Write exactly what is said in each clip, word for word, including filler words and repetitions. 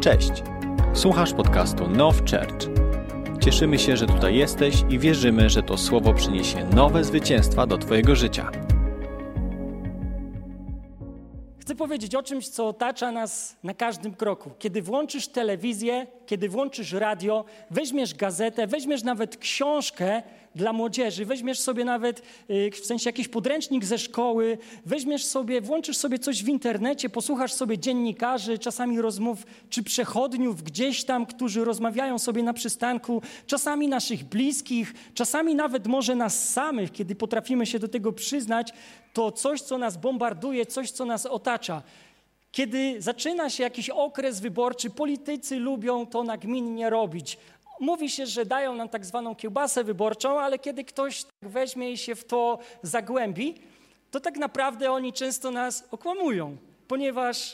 Cześć! Słuchasz podcastu Now Church. Cieszymy się, że tutaj jesteś i wierzymy, że to słowo przyniesie nowe zwycięstwa do Twojego życia. Chcę powiedzieć o czymś, co otacza nas na każdym kroku. Kiedy włączysz telewizję, kiedy włączysz radio, weźmiesz gazetę, weźmiesz nawet książkę dla młodzieży, weźmiesz sobie nawet w sensie jakiś podręcznik ze szkoły, weźmiesz sobie, włączysz sobie coś w internecie, posłuchasz sobie dziennikarzy, czasami rozmów czy przechodniów gdzieś tam, którzy rozmawiają sobie na przystanku, czasami naszych bliskich, czasami nawet może nas samych, kiedy potrafimy się do tego przyznać, to coś, co nas bombarduje, coś, co nas otacza. Kiedy zaczyna się jakiś okres wyborczy, politycy lubią to nagminnie robić. Mówi się, że dają nam tak zwaną kiełbasę wyborczą, ale kiedy ktoś tak weźmie i się w to zagłębi, to tak naprawdę oni często nas okłamują, ponieważ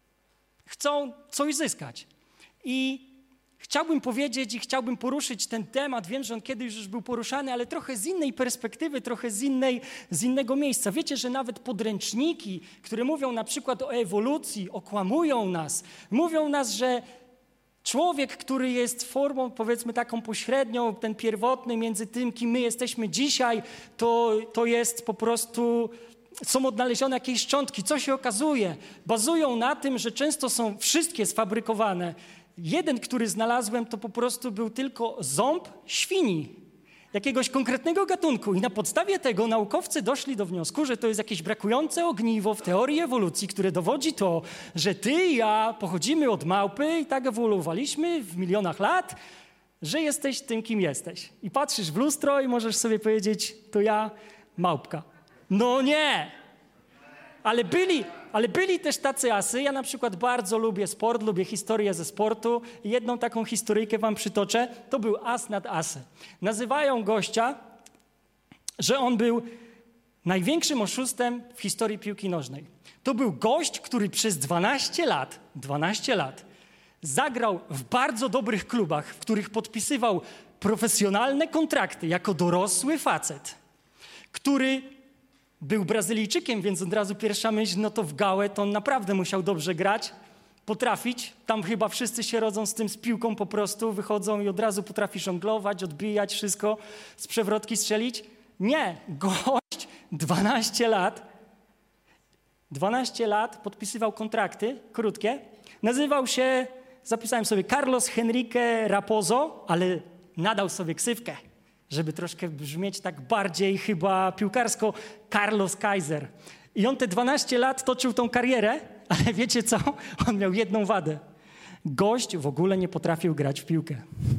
chcą coś zyskać. I chciałbym powiedzieć i chciałbym poruszyć ten temat, wiem, że on kiedyś już był poruszany, ale trochę z innej perspektywy, trochę z, innej, z innego miejsca. Wiecie, że nawet podręczniki, które mówią na przykład o ewolucji, okłamują nas, mówią nas, że człowiek, który jest formą, powiedzmy taką pośrednią, ten pierwotny między tym, kim my jesteśmy dzisiaj, to, to jest po prostu, są odnalezione jakieś szczątki. Co się okazuje? Bazują na tym, że często są wszystkie sfabrykowane. Jeden, który znalazłem, to po prostu był tylko ząb świni, jakiegoś konkretnego gatunku. I na podstawie tego naukowcy doszli do wniosku, że to jest jakieś brakujące ogniwo w teorii ewolucji, które dowodzi to, że ty i ja pochodzimy od małpy i tak ewoluowaliśmy w milionach lat, że jesteś tym, kim jesteś. I patrzysz w lustro i możesz sobie powiedzieć, to ja małpka. No nie! Ale byli, ale byli też tacy asy. Ja na przykład bardzo lubię sport, lubię historię ze sportu. I jedną taką historyjkę wam przytoczę. To był as nad asy. Nazywają gościa, że on był największym oszustem w historii piłki nożnej. To był gość, który przez dwanaście lat, dwanaście lat zagrał w bardzo dobrych klubach, w których podpisywał profesjonalne kontrakty jako dorosły facet, który był Brazylijczykiem, więc od razu pierwsza myśl, no to w gałę to on naprawdę musiał dobrze grać, potrafić. Tam chyba wszyscy się rodzą z tym, z piłką po prostu, wychodzą i od razu potrafi żonglować, odbijać wszystko, z przewrotki strzelić. Nie, gość dwanaście lat, dwanaście lat podpisywał kontrakty krótkie. Nazywał się, zapisałem sobie Carlos Henrique Raposo, ale nadał sobie ksywkę, żeby troszkę brzmieć tak bardziej chyba piłkarsko, Carlos Kaiser. I on te dwanaście lat toczył tą karierę, ale wiecie co? On miał jedną wadę. Gość w ogóle nie potrafił grać w piłkę.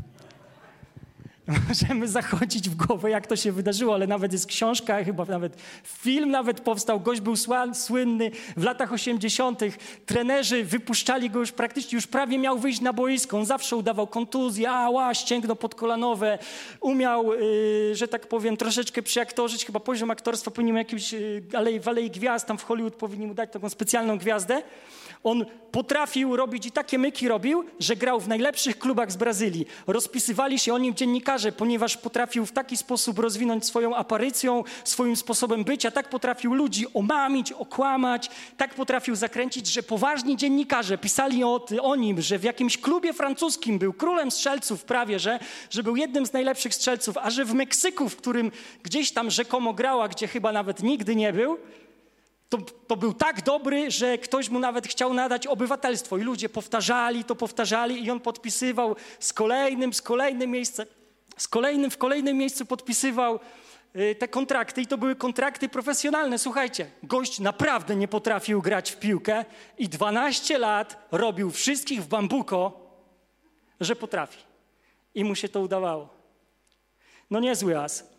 Możemy zachodzić w głowę, jak to się wydarzyło, ale nawet jest książka, chyba nawet film nawet powstał. Gość był słynny w latach osiemdziesiątych. Trenerzy wypuszczali go już praktycznie, już prawie miał wyjść na boisko. On zawsze udawał kontuzję, ała, ścięgno podkolanowe. Umiał, yy, że tak powiem, troszeczkę przyaktorzyć. Chyba poziom aktorstwa powinien jakimś yy, alei, w Alei Gwiazd, tam w Hollywood powinni mu dać taką specjalną gwiazdę. On potrafił robić i takie myki robił, że grał w najlepszych klubach z Brazylii. Rozpisywali się o nim dziennikarze, ponieważ potrafił w taki sposób rozwinąć swoją aparycją, swoim sposobem bycia, tak potrafił ludzi omamić, okłamać, tak potrafił zakręcić, że poważni dziennikarze pisali o, o nim, że w jakimś klubie francuskim był królem strzelców prawie, że, że był jednym z najlepszych strzelców, a że w Meksyku, w którym gdzieś tam rzekomo grała, gdzie chyba nawet nigdy nie był, To, to był tak dobry, że ktoś mu nawet chciał nadać obywatelstwo i ludzie powtarzali to, powtarzali i on podpisywał z kolejnym, z kolejnym miejscem, z kolejnym, w kolejnym miejscu podpisywał y, te kontrakty i to były kontrakty profesjonalne. Słuchajcie, gość naprawdę nie potrafił grać w piłkę i dwanaście lat robił wszystkich w bambuko, że potrafi. I mu się to udawało. No niezły as.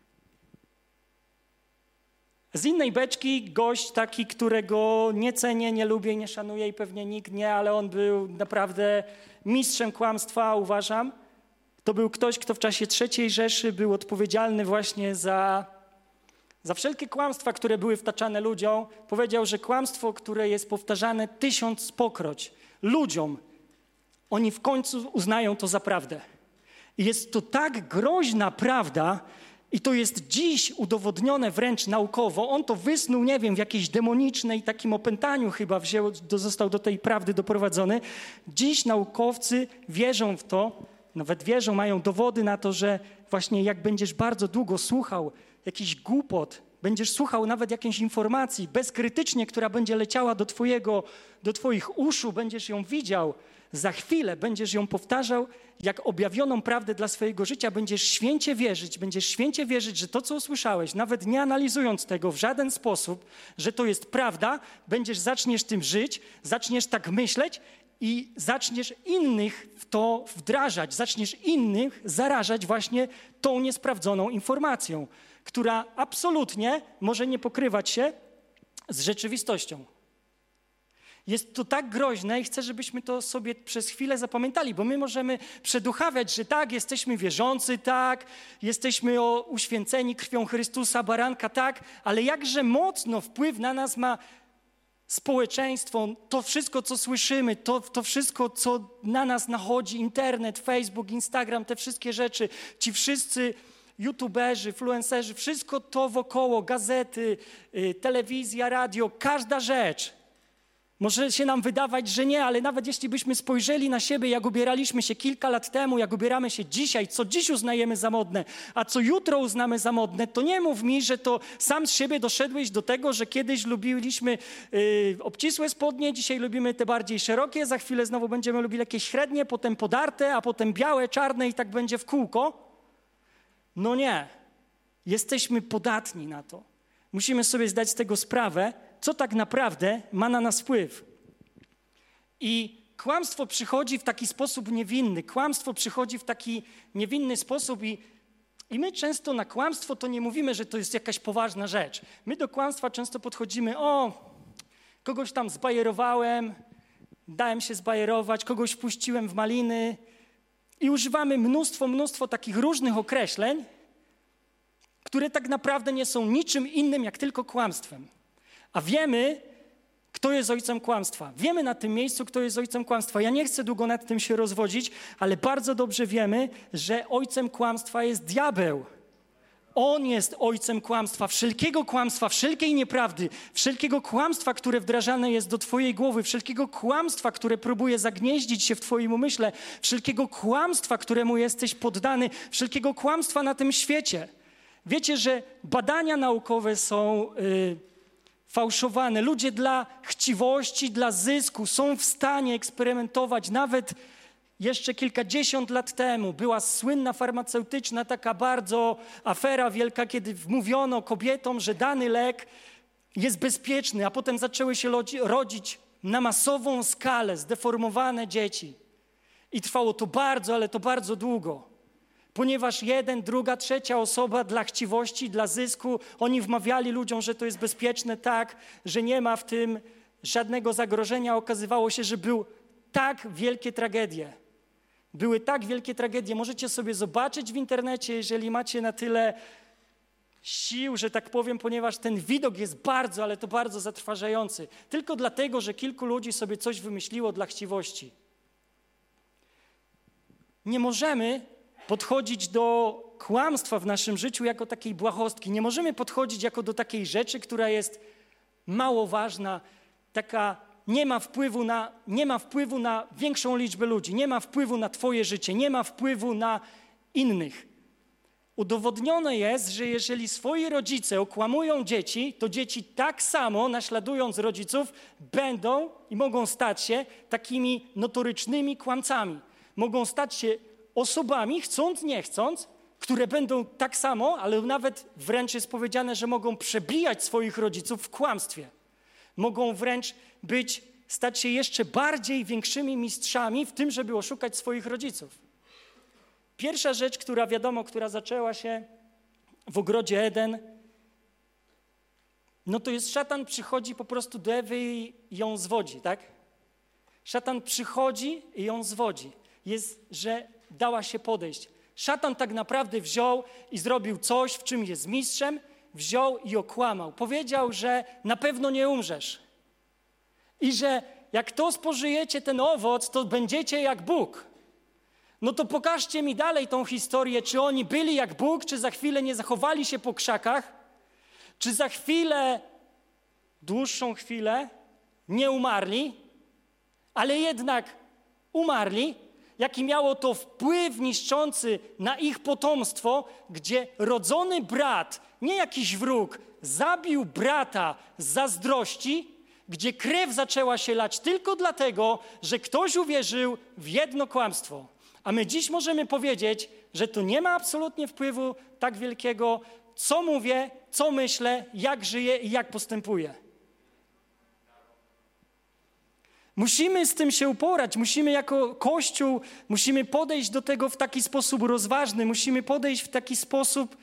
Z innej beczki gość taki, którego nie cenię, nie lubię, nie szanuję i pewnie nikt nie, ale on był naprawdę mistrzem kłamstwa, uważam. To był ktoś, kto w czasie trzeciej Rzeszy był odpowiedzialny właśnie za, za wszelkie kłamstwa, które były wtaczane ludziom. Powiedział, że kłamstwo, które jest powtarzane tysiąc pokroć ludziom, oni w końcu uznają to za prawdę. I jest to tak groźna prawda, I to jest dziś udowodnione wręcz naukowo. On to wysnuł, nie wiem, w jakiejś demonicznej takim opętaniu chyba wziął, został do tej prawdy doprowadzony. Dziś naukowcy wierzą w to, nawet wierzą, mają dowody na to, że właśnie jak będziesz bardzo długo słuchał jakichś głupot, będziesz słuchał nawet jakiejś informacji bezkrytycznie, która będzie leciała do twojego, do twoich uszu, będziesz ją widział, za chwilę będziesz ją powtarzał jak objawioną prawdę dla swojego życia, będziesz święcie wierzyć, będziesz święcie wierzyć, że to, co usłyszałeś, nawet nie analizując tego w żaden sposób, że to jest prawda, będziesz, zaczniesz tym żyć, zaczniesz tak myśleć i zaczniesz innych w to wdrażać, zaczniesz innych zarażać właśnie tą niesprawdzoną informacją, która absolutnie może nie pokrywać się z rzeczywistością. Jest to tak groźne i chcę, żebyśmy to sobie przez chwilę zapamiętali, bo my możemy przeduchawiać, że tak, jesteśmy wierzący, tak, jesteśmy o, uświęceni krwią Chrystusa, baranka, tak, ale jakże mocno wpływ na nas ma społeczeństwo, to wszystko, co słyszymy, to, to wszystko, co na nas nachodzi, internet, Facebook, Instagram, te wszystkie rzeczy, ci wszyscy youtuberzy, influencerzy, wszystko to wokoło, gazety, y, telewizja, radio, każda rzecz. Może się nam wydawać, że nie, ale nawet jeśli byśmy spojrzeli na siebie, jak ubieraliśmy się kilka lat temu, jak ubieramy się dzisiaj, co dziś uznajemy za modne, a co jutro uznamy za modne, to nie mów mi, że to sam z siebie doszedłeś do tego, że kiedyś lubiliśmy yy, obcisłe spodnie, dzisiaj lubimy te bardziej szerokie, za chwilę znowu będziemy lubili jakieś średnie, potem podarte, a potem białe, czarne i tak będzie w kółko. No nie. Jesteśmy podatni na to. Musimy sobie zdać z tego sprawę, co tak naprawdę ma na nas wpływ. I kłamstwo przychodzi w taki sposób niewinny. Kłamstwo przychodzi w taki niewinny sposób i, i my często na kłamstwo to nie mówimy, że to jest jakaś poważna rzecz. My do kłamstwa często podchodzimy, o, kogoś tam zbajerowałem, dałem się zbajerować, kogoś wpuściłem w maliny i używamy mnóstwo, mnóstwo takich różnych określeń, które tak naprawdę nie są niczym innym, jak tylko kłamstwem. A wiemy, kto jest ojcem kłamstwa. Wiemy na tym miejscu, kto jest ojcem kłamstwa. Ja nie chcę długo nad tym się rozwodzić, ale bardzo dobrze wiemy, że ojcem kłamstwa jest diabeł. On jest ojcem kłamstwa, wszelkiego kłamstwa, wszelkiej nieprawdy, wszelkiego kłamstwa, które wdrażane jest do twojej głowy, wszelkiego kłamstwa, które próbuje zagnieździć się w twoim umyśle, wszelkiego kłamstwa, któremu jesteś poddany, wszelkiego kłamstwa na tym świecie. Wiecie, że badania naukowe są y, fałszowane. Ludzie dla chciwości, dla zysku są w stanie eksperymentować. Nawet jeszcze kilkadziesiąt lat temu była słynna farmaceutyczna taka bardzo afera wielka, kiedy wmówiono kobietom, że dany lek jest bezpieczny, a potem zaczęły się rodzić na masową skalę zdeformowane dzieci. I trwało to bardzo, ale to bardzo długo. Ponieważ jeden, druga, trzecia osoba dla chciwości, dla zysku, oni wmawiali ludziom, że to jest bezpieczne tak, że nie ma w tym żadnego zagrożenia. Okazywało się, że były tak wielkie tragedie. Były tak wielkie tragedie. Możecie sobie zobaczyć w internecie, jeżeli macie na tyle sił, że tak powiem, ponieważ ten widok jest bardzo, ale to bardzo zatrważający. Tylko dlatego, że kilku ludzi sobie coś wymyśliło dla chciwości. Nie możemy podchodzić do kłamstwa w naszym życiu jako takiej błahostki. Nie możemy podchodzić jako do takiej rzeczy, która jest mało ważna, taka nie ma wpływu na, nie ma wpływu na większą liczbę ludzi, nie ma wpływu na twoje życie, nie ma wpływu na innych. Udowodnione jest, że jeżeli swoi rodzice okłamują dzieci, to dzieci tak samo, naśladując rodziców, będą i mogą stać się takimi notorycznymi kłamcami. Mogą stać się osobami, chcąc, nie chcąc, które będą tak samo, ale nawet wręcz jest powiedziane, że mogą przebijać swoich rodziców w kłamstwie. Mogą wręcz być, stać się jeszcze bardziej większymi mistrzami w tym, żeby oszukać swoich rodziców. Pierwsza rzecz, która wiadomo, która zaczęła się w ogrodzie Eden, no to jest szatan przychodzi po prostu do Ewy i ją zwodzi, tak? Szatan przychodzi i ją zwodzi. Jest, że dała się podejść. Szatan tak naprawdę wziął i zrobił coś, w czym jest mistrzem, wziął i okłamał. Powiedział, że na pewno nie umrzesz i że jak to spożyjecie ten owoc, to będziecie jak Bóg. no to pokażcie mi dalej tą historię, czy oni byli jak Bóg, czy za chwilę nie zachowali się po krzakach, czy za chwilę, dłuższą chwilę nie umarli, ale jednak umarli, jaki miało to wpływ niszczący na ich potomstwo, gdzie rodzony brat, nie jakiś wróg, zabił brata z zazdrości, gdzie krew zaczęła się lać tylko dlatego, że ktoś uwierzył w jedno kłamstwo. A my dziś możemy powiedzieć, że to nie ma absolutnie wpływu tak wielkiego, co mówię, co myślę, jak żyję i jak postępuję. Musimy z tym się uporać, musimy jako Kościół, musimy podejść do tego w taki sposób rozważny, musimy podejść w taki sposób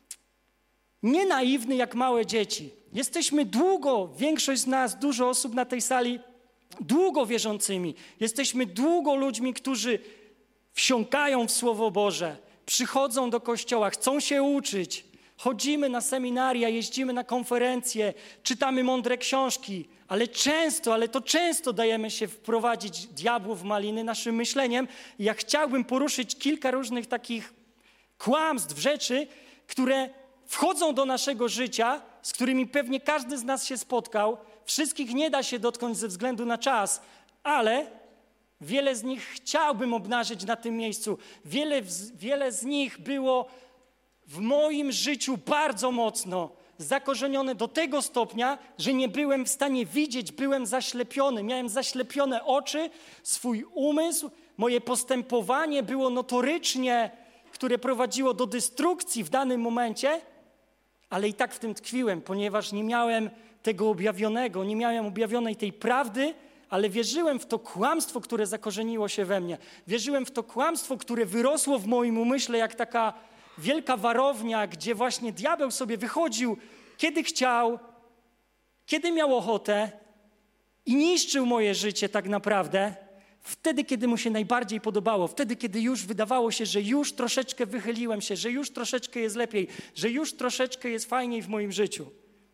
nie naiwny jak małe dzieci. Jesteśmy długo, większość z nas, dużo osób na tej sali, długo wierzącymi. Jesteśmy długo ludźmi, którzy wsiąkają w Słowo Boże, przychodzą do kościoła, chcą się uczyć, chodzimy na seminaria, jeździmy na konferencje, czytamy mądre książki, ale często, ale to często dajemy się wprowadzić diabłu w maliny naszym myśleniem. I ja chciałbym poruszyć kilka różnych takich kłamstw, rzeczy, które wchodzą do naszego życia, z którymi pewnie każdy z nas się spotkał. Wszystkich nie da się dotknąć ze względu na czas, ale wiele z nich chciałbym obnażyć na tym miejscu. Wiele, wiele z nich było w moim życiu bardzo mocno zakorzenione do tego stopnia, że nie byłem w stanie widzieć, byłem zaślepiony. Miałem zaślepione oczy, swój umysł, moje postępowanie było notorycznie, które prowadziło do destrukcji w danym momencie, ale i tak w tym tkwiłem, ponieważ nie miałem tego objawionego, nie miałem objawionej tej prawdy, ale wierzyłem w to kłamstwo, które zakorzeniło się we mnie. Wierzyłem w to kłamstwo, które wyrosło w moim umyśle jak taka wielka warownia, gdzie właśnie diabeł sobie wychodził, kiedy chciał, kiedy miał ochotę i niszczył moje życie tak naprawdę, wtedy, kiedy mu się najbardziej podobało, wtedy, kiedy już wydawało się, że już troszeczkę wychyliłem się, że już troszeczkę jest lepiej, że już troszeczkę jest fajniej w moim życiu.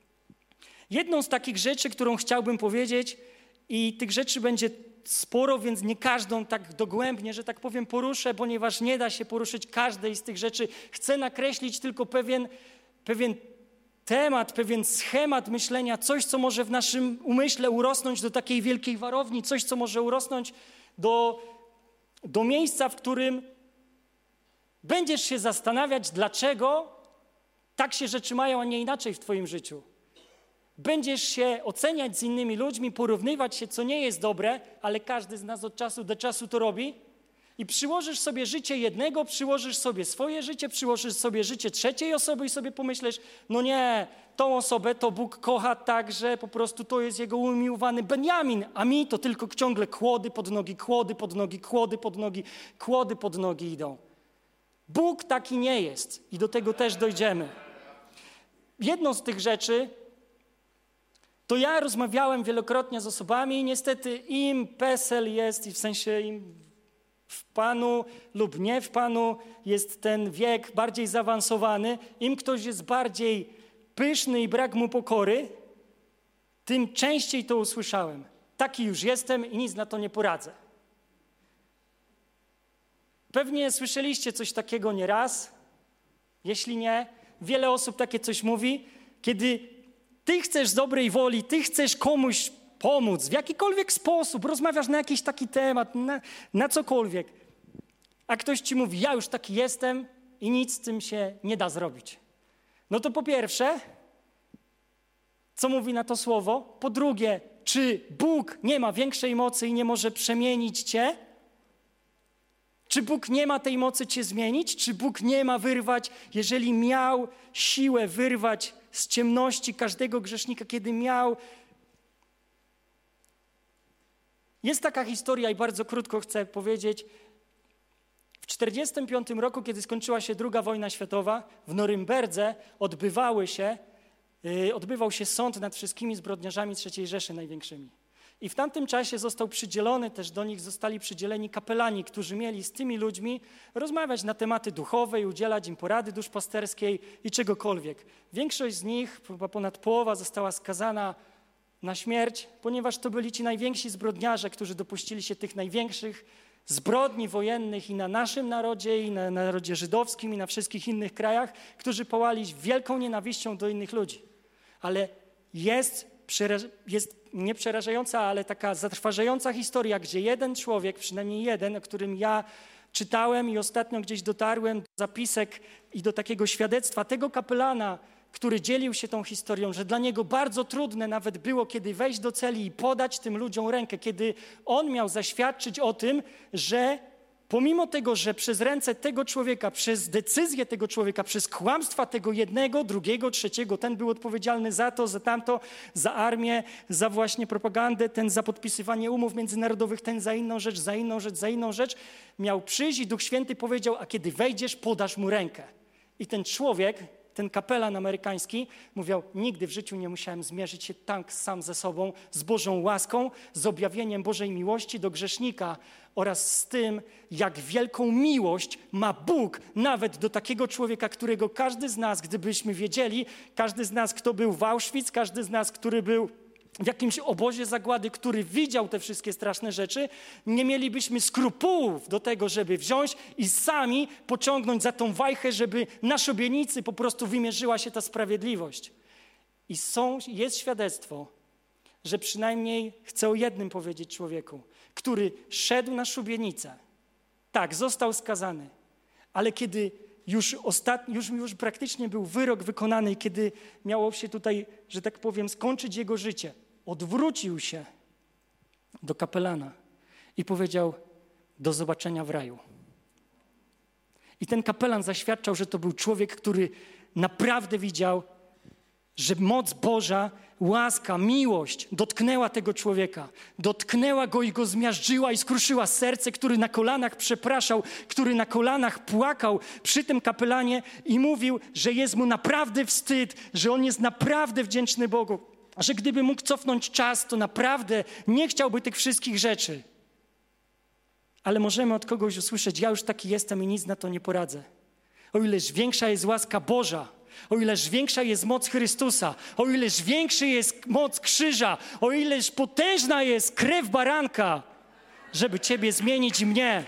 Jedną z takich rzeczy, którą chciałbym powiedzieć, i tych rzeczy będzie sporo, więc nie każdą tak dogłębnie, że tak powiem, poruszę, ponieważ nie da się poruszyć każdej z tych rzeczy. Chcę nakreślić tylko pewien, pewien temat, pewien schemat myślenia, coś, co może w naszym umyśle urosnąć do takiej wielkiej warowni, coś, co może urosnąć do, do miejsca, w którym będziesz się zastanawiać, dlaczego tak się rzeczy mają, a nie inaczej w twoim życiu. Będziesz się oceniać z innymi ludźmi, porównywać się, co nie jest dobre, ale każdy z nas od czasu do czasu to robi i przyłożysz sobie życie jednego, przyłożysz sobie swoje życie, przyłożysz sobie życie trzeciej osoby i sobie pomyślisz, no nie, tą osobę to Bóg kocha tak, że po prostu to jest jego umiłowany Benjamin, a mi to tylko ciągle kłody pod nogi, kłody pod nogi, kłody pod nogi, kłody pod nogi idą. Bóg taki nie jest i do tego też dojdziemy. Jedną z tych rzeczy to ja rozmawiałem wielokrotnie z osobami i niestety im PESEL jest, i w sensie im w Panu lub nie w Panu jest ten wiek bardziej zaawansowany, im ktoś jest bardziej pyszny i brak mu pokory, tym częściej to usłyszałem. Taki już jestem i nic na to nie poradzę. Pewnie słyszeliście coś takiego nieraz. Jeśli nie, wiele osób takie coś mówi, kiedy ty chcesz z dobrej woli, ty chcesz komuś pomóc w jakikolwiek sposób, rozmawiasz na jakiś taki temat, na, na cokolwiek, a ktoś ci mówi, ja już taki jestem i nic z tym się nie da zrobić. No to po pierwsze, co mówi na to słowo? Po drugie, czy Bóg nie ma większej mocy i nie może przemienić cię? Czy Bóg nie ma tej mocy cię zmienić? Czy Bóg nie ma wyrwać, jeżeli miał siłę wyrwać z ciemności każdego grzesznika, kiedy miał... Jest taka historia i bardzo krótko chcę powiedzieć. W tysiąc dziewięćset czterdziestym piątym roku, kiedy skończyła się druga wojna światowa, w Norymberdze odbywały się, yy, odbywał się sąd nad wszystkimi zbrodniarzami trzeciej Rzeszy największymi. I w tamtym czasie został przydzielony, też do nich zostali przydzieleni kapelani, którzy mieli z tymi ludźmi rozmawiać na tematy duchowe i udzielać im porady duszpasterskiej i czegokolwiek. Większość z nich, chyba ponad połowa, została skazana na śmierć, ponieważ to byli ci najwięksi zbrodniarze, którzy dopuścili się tych największych zbrodni wojennych i na naszym narodzie, i na narodzie żydowskim, i na wszystkich innych krajach, którzy pałali wielką nienawiścią do innych ludzi. Ale jest, jest nie przerażająca, ale taka zatrważająca historia, gdzie jeden człowiek, przynajmniej jeden, o którym ja czytałem i ostatnio gdzieś dotarłem do zapisek i do takiego świadectwa tego kapelana, który dzielił się tą historią, że dla niego bardzo trudne nawet było, kiedy wejść do celi i podać tym ludziom rękę, kiedy on miał zaświadczyć o tym, że pomimo tego, że przez ręce tego człowieka, przez decyzję tego człowieka, przez kłamstwa tego jednego, drugiego, trzeciego, ten był odpowiedzialny za to, za tamto, za armię, za właśnie propagandę, ten za podpisywanie umów międzynarodowych, ten za inną rzecz, za inną rzecz, za inną rzecz, miał przyjść i Duch Święty powiedział, a kiedy wejdziesz, podasz mu rękę. I ten człowiek, ten kapelan amerykański mówił, nigdy w życiu nie musiałem zmierzyć się tak sam ze sobą, z Bożą łaską, z objawieniem Bożej miłości do grzesznika oraz z tym, jak wielką miłość ma Bóg nawet do takiego człowieka, którego każdy z nas, gdybyśmy wiedzieli, każdy z nas, kto był w Auschwitz, każdy z nas, który był w jakimś obozie zagłady, który widział te wszystkie straszne rzeczy, nie mielibyśmy skrupułów do tego, żeby wziąć i sami pociągnąć za tą wajchę, żeby na szubienicy po prostu wymierzyła się ta sprawiedliwość. I są, jest świadectwo, że przynajmniej chcę o jednym powiedzieć człowieku, który szedł na szubienicę. Tak, został skazany, ale kiedy już, ostat... już, już praktycznie był wyrok wykonany i kiedy miało się tutaj, że tak powiem, skończyć jego życie, odwrócił się do kapelana i powiedział, do zobaczenia w raju. I ten kapelan zaświadczał, że to był człowiek, który naprawdę widział, że moc Boża, łaska, miłość dotknęła tego człowieka. Dotknęła go i go zmiażdżyła i skruszyła serce, który na kolanach przepraszał, który na kolanach płakał przy tym kapelanie i mówił, że jest mu naprawdę wstyd, że on jest naprawdę wdzięczny Bogu, że gdyby mógł cofnąć czas, to naprawdę nie chciałby tych wszystkich rzeczy. Ale możemy od kogoś usłyszeć, ja już taki jestem i nic na to nie poradzę. O ileż większa jest łaska Boża, o ileż większa jest moc Chrystusa, o ileż większy jest moc krzyża, o ileż potężna jest krew baranka, żeby Ciebie zmienić i mnie.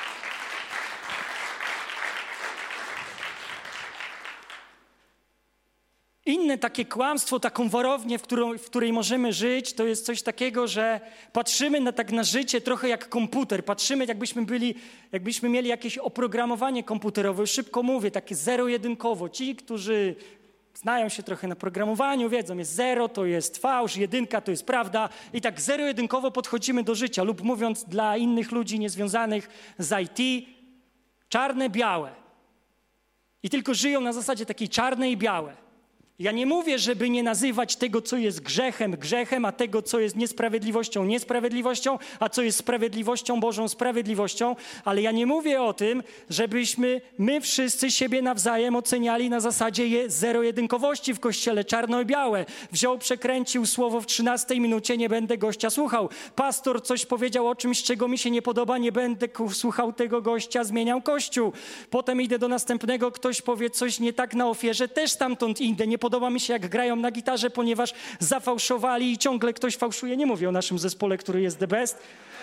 Inne takie kłamstwo, taką warownię, w, którą, w której możemy żyć, to jest coś takiego, że patrzymy na, tak na życie trochę jak komputer. Patrzymy, jakbyśmy byli, jakbyśmy mieli jakieś oprogramowanie komputerowe. Szybko mówię, takie zero-jedynkowo. Ci, którzy znają się trochę na programowaniu, wiedzą, jest zero, to jest fałsz, jedynka to jest prawda. I tak zero-jedynkowo podchodzimy do życia. Lub mówiąc dla innych ludzi niezwiązanych z I T, czarne-białe. I tylko żyją na zasadzie takiej czarne i białe. Ja nie mówię, żeby nie nazywać tego, co jest grzechem, grzechem, a tego, co jest niesprawiedliwością, niesprawiedliwością, a co jest sprawiedliwością Bożą, sprawiedliwością, ale ja nie mówię o tym, żebyśmy my wszyscy siebie nawzajem oceniali na zasadzie zero-jedynkowości w Kościele, czarno i białe. Wziął, przekręcił słowo w trzynastej minucie, nie będę gościa słuchał. Pastor coś powiedział o czymś, czego mi się nie podoba, nie będę słuchał tego gościa, zmieniam Kościół. Potem idę do następnego, ktoś powie coś nie tak na ofierze, też stamtąd idę, nie podoba mi się, jak grają na gitarze, ponieważ zafałszowali i ciągle ktoś fałszuje. Nie mówię o naszym zespole, który jest the best.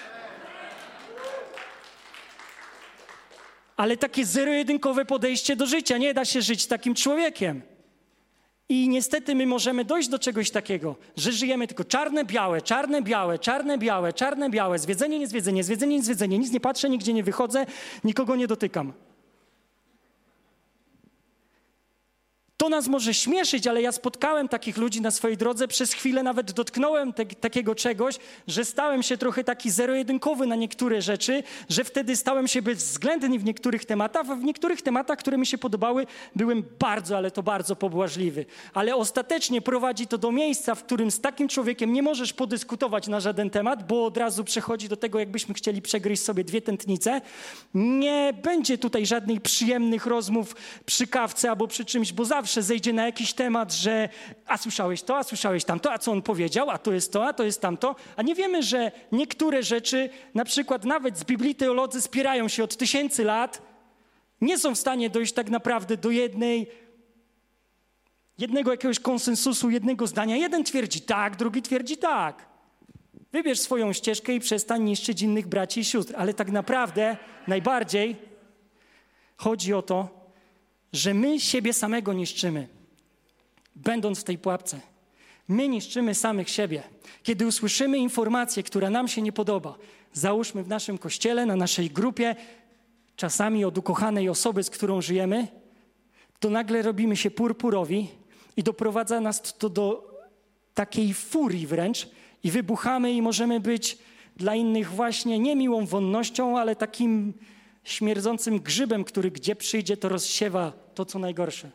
Ale takie zero-jedynkowe podejście do życia. Nie da się żyć takim człowiekiem. I niestety my możemy dojść do czegoś takiego, że żyjemy tylko czarne-białe, czarne-białe, czarne-białe, czarne-białe, zwiedzenie, niezwiedzenie, zwiedzenie, niezwiedzenie. Nic nie patrzę, nigdzie nie wychodzę, nikogo nie dotykam. To nas może śmieszyć, ale ja spotkałem takich ludzi na swojej drodze, przez chwilę nawet dotknąłem te, takiego czegoś, że stałem się trochę taki zero-jedynkowy na niektóre rzeczy, że wtedy stałem się bezwzględny w niektórych tematach, a w niektórych tematach, które mi się podobały, byłem bardzo, ale to bardzo pobłażliwy. Ale ostatecznie prowadzi to do miejsca, w którym z takim człowiekiem nie możesz podyskutować na żaden temat, bo od razu przechodzi do tego, jakbyśmy chcieli przegryźć sobie dwie tętnice. Nie będzie tutaj żadnych przyjemnych rozmów przy kawce albo przy czymś, bo zawsze zejdzie na jakiś temat, że a słyszałeś to, a słyszałeś tamto, a co on powiedział, a to jest to, a to jest tamto. A nie wiemy, że niektóre rzeczy, na przykład nawet z Biblii teolodzy spierają się od tysięcy lat, nie są w stanie dojść tak naprawdę do jednej, jednego jakiegoś konsensusu, jednego zdania. Jeden twierdzi tak, drugi twierdzi tak. Wybierz swoją ścieżkę i przestań niszczyć innych braci i sióstr. Ale tak naprawdę najbardziej chodzi o to, że my siebie samego niszczymy, będąc w tej pułapce. My niszczymy samych siebie. Kiedy usłyszymy informację, która nam się nie podoba, załóżmy w naszym kościele, na naszej grupie, czasami od ukochanej osoby, z którą żyjemy, to nagle robimy się purpurowi i doprowadza nas to do takiej furii wręcz i wybuchamy i możemy być dla innych właśnie nie miłą wonnością, ale takim śmierdzącym grzybem, który gdzie przyjdzie, to rozsiewa to, co najgorsze.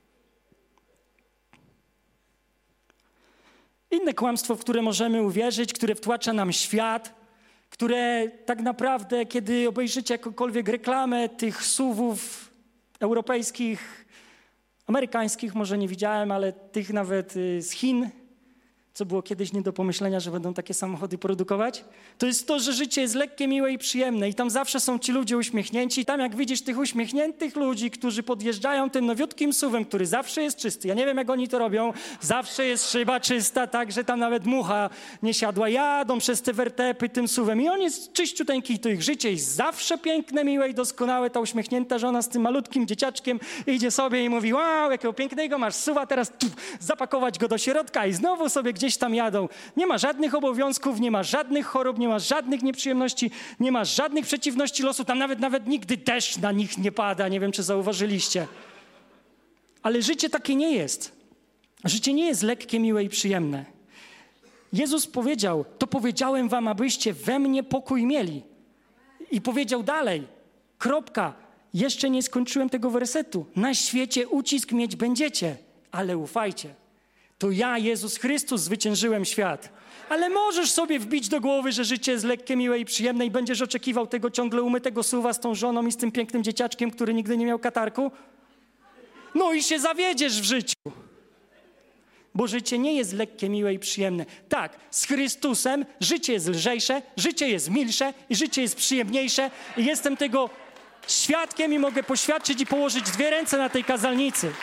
Inne kłamstwo, w które możemy uwierzyć, które wtłacza nam świat, które tak naprawdę, kiedy obejrzycie jakąkolwiek reklamę tych suwów europejskich, amerykańskich, może nie widziałem, ale tych nawet z Chin, co było kiedyś nie do pomyślenia, że będą takie samochody produkować, to jest to, że życie jest lekkie, miłe i przyjemne i tam zawsze są ci ludzie uśmiechnięci i tam jak widzisz tych uśmiechniętych ludzi, którzy podjeżdżają tym nowiutkim suwem, który zawsze jest czysty, ja nie wiem jak oni to robią, zawsze jest szyba czysta, tak, że tam nawet mucha nie siadła, jadą przez te wertepy tym suwem i on jest czyściuteńki i to ich życie jest zawsze piękne, miłe i doskonałe, ta uśmiechnięta żona z tym malutkim dzieciaczkiem idzie sobie i mówi, wow, jakiego pięknego masz suwa, teraz tu, zapakować go do środka i znowu sobie gdzieś tam jadą. Nie ma żadnych obowiązków, nie ma żadnych chorób, nie ma żadnych nieprzyjemności, nie ma żadnych przeciwności losu. Tam nawet, nawet nigdy deszcz na nich nie pada. Nie wiem, czy zauważyliście. Ale życie takie nie jest. Życie nie jest lekkie, miłe i przyjemne. Jezus powiedział, to powiedziałem wam, abyście we mnie pokój mieli. I powiedział dalej, kropka, jeszcze nie skończyłem tego wersetu. Na świecie ucisk mieć będziecie, ale ufajcie. To ja, Jezus Chrystus, zwyciężyłem świat. Ale możesz sobie wbić do głowy, że życie jest lekkie, miłe i przyjemne i będziesz oczekiwał tego ciągle umytego suwa z tą żoną i z tym pięknym dzieciaczkiem, który nigdy nie miał katarku? No i się zawiedziesz w życiu. Bo życie nie jest lekkie, miłe i przyjemne. Tak, z Chrystusem życie jest lżejsze, życie jest milsze i życie jest przyjemniejsze i jestem tego świadkiem i mogę poświadczyć i położyć dwie ręce na tej kazalnicy.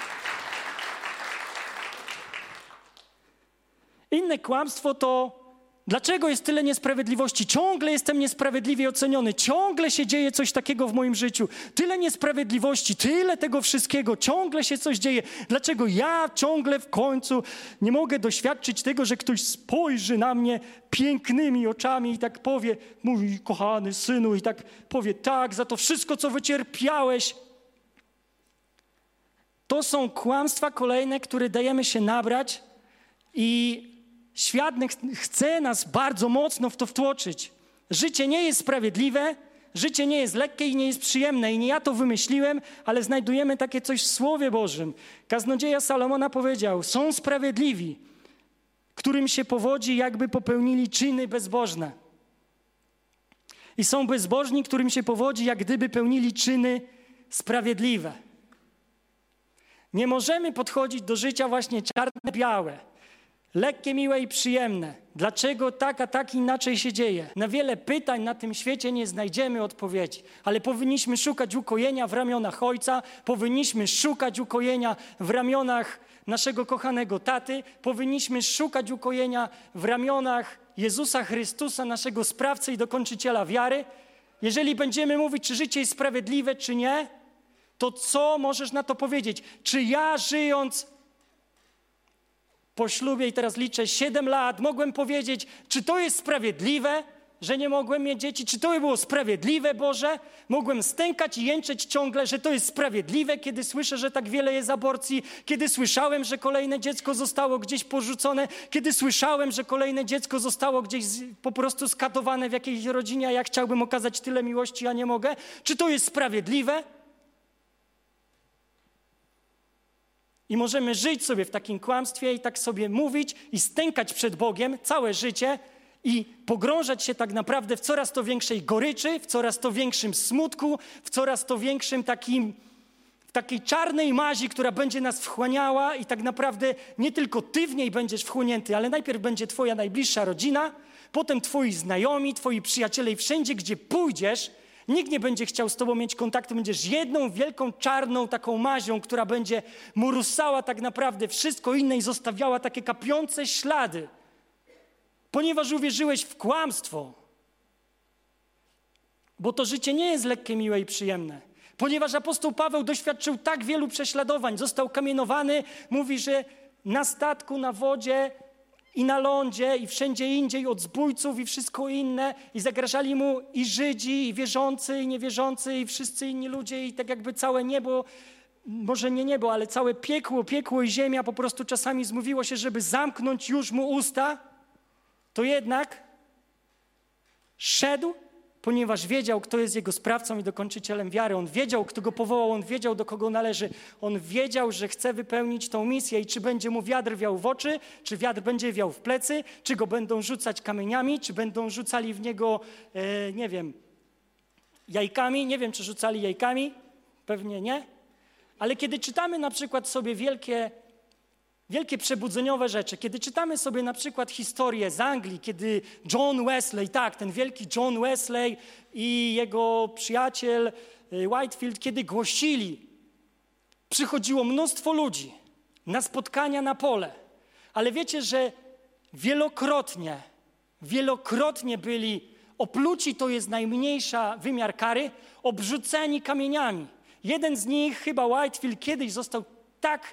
Inne kłamstwo to, dlaczego jest tyle niesprawiedliwości? Ciągle jestem niesprawiedliwie oceniony, ciągle się dzieje coś takiego w moim życiu. Tyle niesprawiedliwości, tyle tego wszystkiego, ciągle się coś dzieje. Dlaczego ja ciągle w końcu nie mogę doświadczyć tego, że ktoś spojrzy na mnie pięknymi oczami i tak powie, mój kochany synu, i tak powie, tak, za to wszystko, co wycierpiałeś. To są kłamstwa kolejne, które dajemy się nabrać i świat chce nas bardzo mocno w to wtłoczyć. Życie nie jest sprawiedliwe, życie nie jest lekkie i nie jest przyjemne. I nie ja to wymyśliłem, ale znajdujemy takie coś w Słowie Bożym. Kaznodzieja Salomona powiedział, są sprawiedliwi, którym się powodzi, jakby popełnili czyny bezbożne. I są bezbożni, którym się powodzi, jak gdyby pełnili czyny sprawiedliwe. Nie możemy podchodzić do życia właśnie czarne-białe. Lekkie, miłe i przyjemne. Dlaczego tak, a tak inaczej się dzieje? Na wiele pytań na tym świecie nie znajdziemy odpowiedzi, ale powinniśmy szukać ukojenia w ramionach Ojca, powinniśmy szukać ukojenia w ramionach naszego kochanego taty, powinniśmy szukać ukojenia w ramionach Jezusa Chrystusa, naszego sprawcy i dokończyciela wiary. Jeżeli będziemy mówić, czy życie jest sprawiedliwe, czy nie, to co możesz na to powiedzieć? Czy ja żyjąc po ślubie i teraz liczę siedem lat, mogłem powiedzieć, czy to jest sprawiedliwe, że nie mogłem mieć dzieci? Czy to by było sprawiedliwe, Boże? Mogłem stękać i jęczeć ciągle, że to jest sprawiedliwe, kiedy słyszę, że tak wiele jest aborcji, kiedy słyszałem, że kolejne dziecko zostało gdzieś porzucone, kiedy słyszałem, że kolejne dziecko zostało gdzieś po prostu skatowane w jakiejś rodzinie, a ja chciałbym okazać tyle miłości, a nie mogę. Czy to jest sprawiedliwe? I możemy żyć sobie w takim kłamstwie i tak sobie mówić i stękać przed Bogiem całe życie i pogrążać się tak naprawdę w coraz to większej goryczy, w coraz to większym smutku, w coraz to większym takim, w takiej czarnej mazi, która będzie nas wchłaniała i tak naprawdę nie tylko ty w niej będziesz wchłonięty, ale najpierw będzie twoja najbliższa rodzina, potem twoi znajomi, twoi przyjaciele i wszędzie, gdzie pójdziesz, nikt nie będzie chciał z tobą mieć kontaktu, będziesz jedną wielką czarną taką mazią, która będzie murusała tak naprawdę wszystko inne i zostawiała takie kapiące ślady. ponieważ uwierzyłeś w kłamstwo. Bo to życie nie jest lekkie, miłe i przyjemne. Ponieważ apostoł Paweł doświadczył tak wielu prześladowań, został kamienowany, mówi, że na statku, na wodzie i na lądzie i wszędzie indziej od zbójców i wszystko inne i zagrażali mu i Żydzi, i wierzący, i niewierzący, i wszyscy inni ludzie i tak jakby całe niebo, może nie niebo, ale całe piekło, piekło i ziemia po prostu czasami zmówiło się, żeby zamknąć już mu usta, to jednak szedł, ponieważ wiedział, kto jest jego sprawcą i dokończycielem wiary. On wiedział, kto go powołał, on wiedział, do kogo należy. On wiedział, że chce wypełnić tą misję i czy będzie mu wiatr wiał w oczy, czy wiatr będzie wiał w plecy, czy go będą rzucać kamieniami, czy będą rzucali w niego, e, nie wiem, jajkami. Nie wiem, czy rzucali jajkami, pewnie nie. Ale kiedy czytamy na przykład sobie wielkie Wielkie przebudzeniowe rzeczy. Kiedy czytamy sobie na przykład historię z Anglii, kiedy John Wesley, tak, ten wielki John Wesley i jego przyjaciel Whitefield, kiedy głosili, przychodziło mnóstwo ludzi na spotkania na pole. Ale wiecie, że wielokrotnie, wielokrotnie byli opluci, to jest najmniejsza wymiar kary, obrzuceni kamieniami. Jeden z nich, chyba Whitefield, kiedyś został tak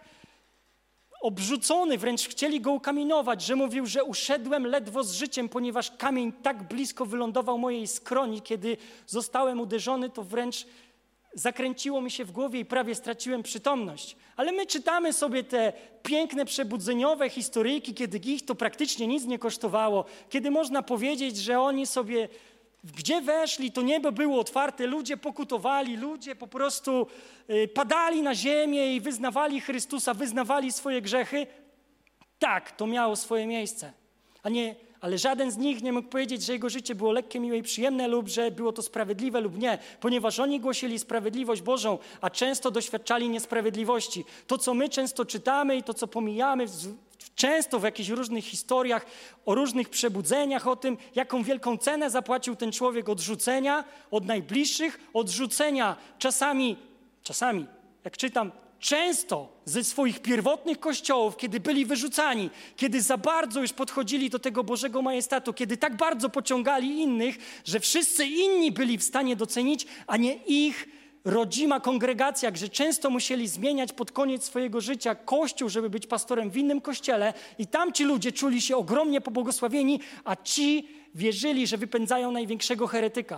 obrzucony, wręcz chcieli go ukamienować, że mówił, że uszedłem ledwo z życiem, ponieważ kamień tak blisko wylądował mojej skroni. Kiedy zostałem uderzony, to wręcz zakręciło mi się w głowie i prawie straciłem przytomność. Ale my czytamy sobie te piękne, przebudzeniowe historyjki, kiedy ich to praktycznie nic nie kosztowało, kiedy można powiedzieć, że oni sobie gdzie weszli, to niebo było otwarte, ludzie pokutowali, ludzie po prostu y, padali na ziemię i wyznawali Chrystusa, wyznawali swoje grzechy. Tak, to miało swoje miejsce. A nie, ale żaden z nich nie mógł powiedzieć, że jego życie było lekkie, miłe i przyjemne lub że było to sprawiedliwe lub nie, ponieważ oni głosili sprawiedliwość Bożą, a często doświadczali niesprawiedliwości. To, co my często czytamy i to, co pomijamy często w jakichś różnych historiach, o różnych przebudzeniach, o tym, jaką wielką cenę zapłacił ten człowiek odrzucenia od najbliższych, odrzucenia czasami, czasami, jak czytam, często ze swoich pierwotnych kościołów, kiedy byli wyrzucani, kiedy za bardzo już podchodzili do tego Bożego majestatu, kiedy tak bardzo pociągali innych, że wszyscy inni byli w stanie docenić, a nie ich rodzima kongregacja, że często musieli zmieniać pod koniec swojego życia kościół, żeby być pastorem w innym kościele i tamci ludzie czuli się ogromnie pobłogosławieni, a ci wierzyli, że wypędzają największego heretyka.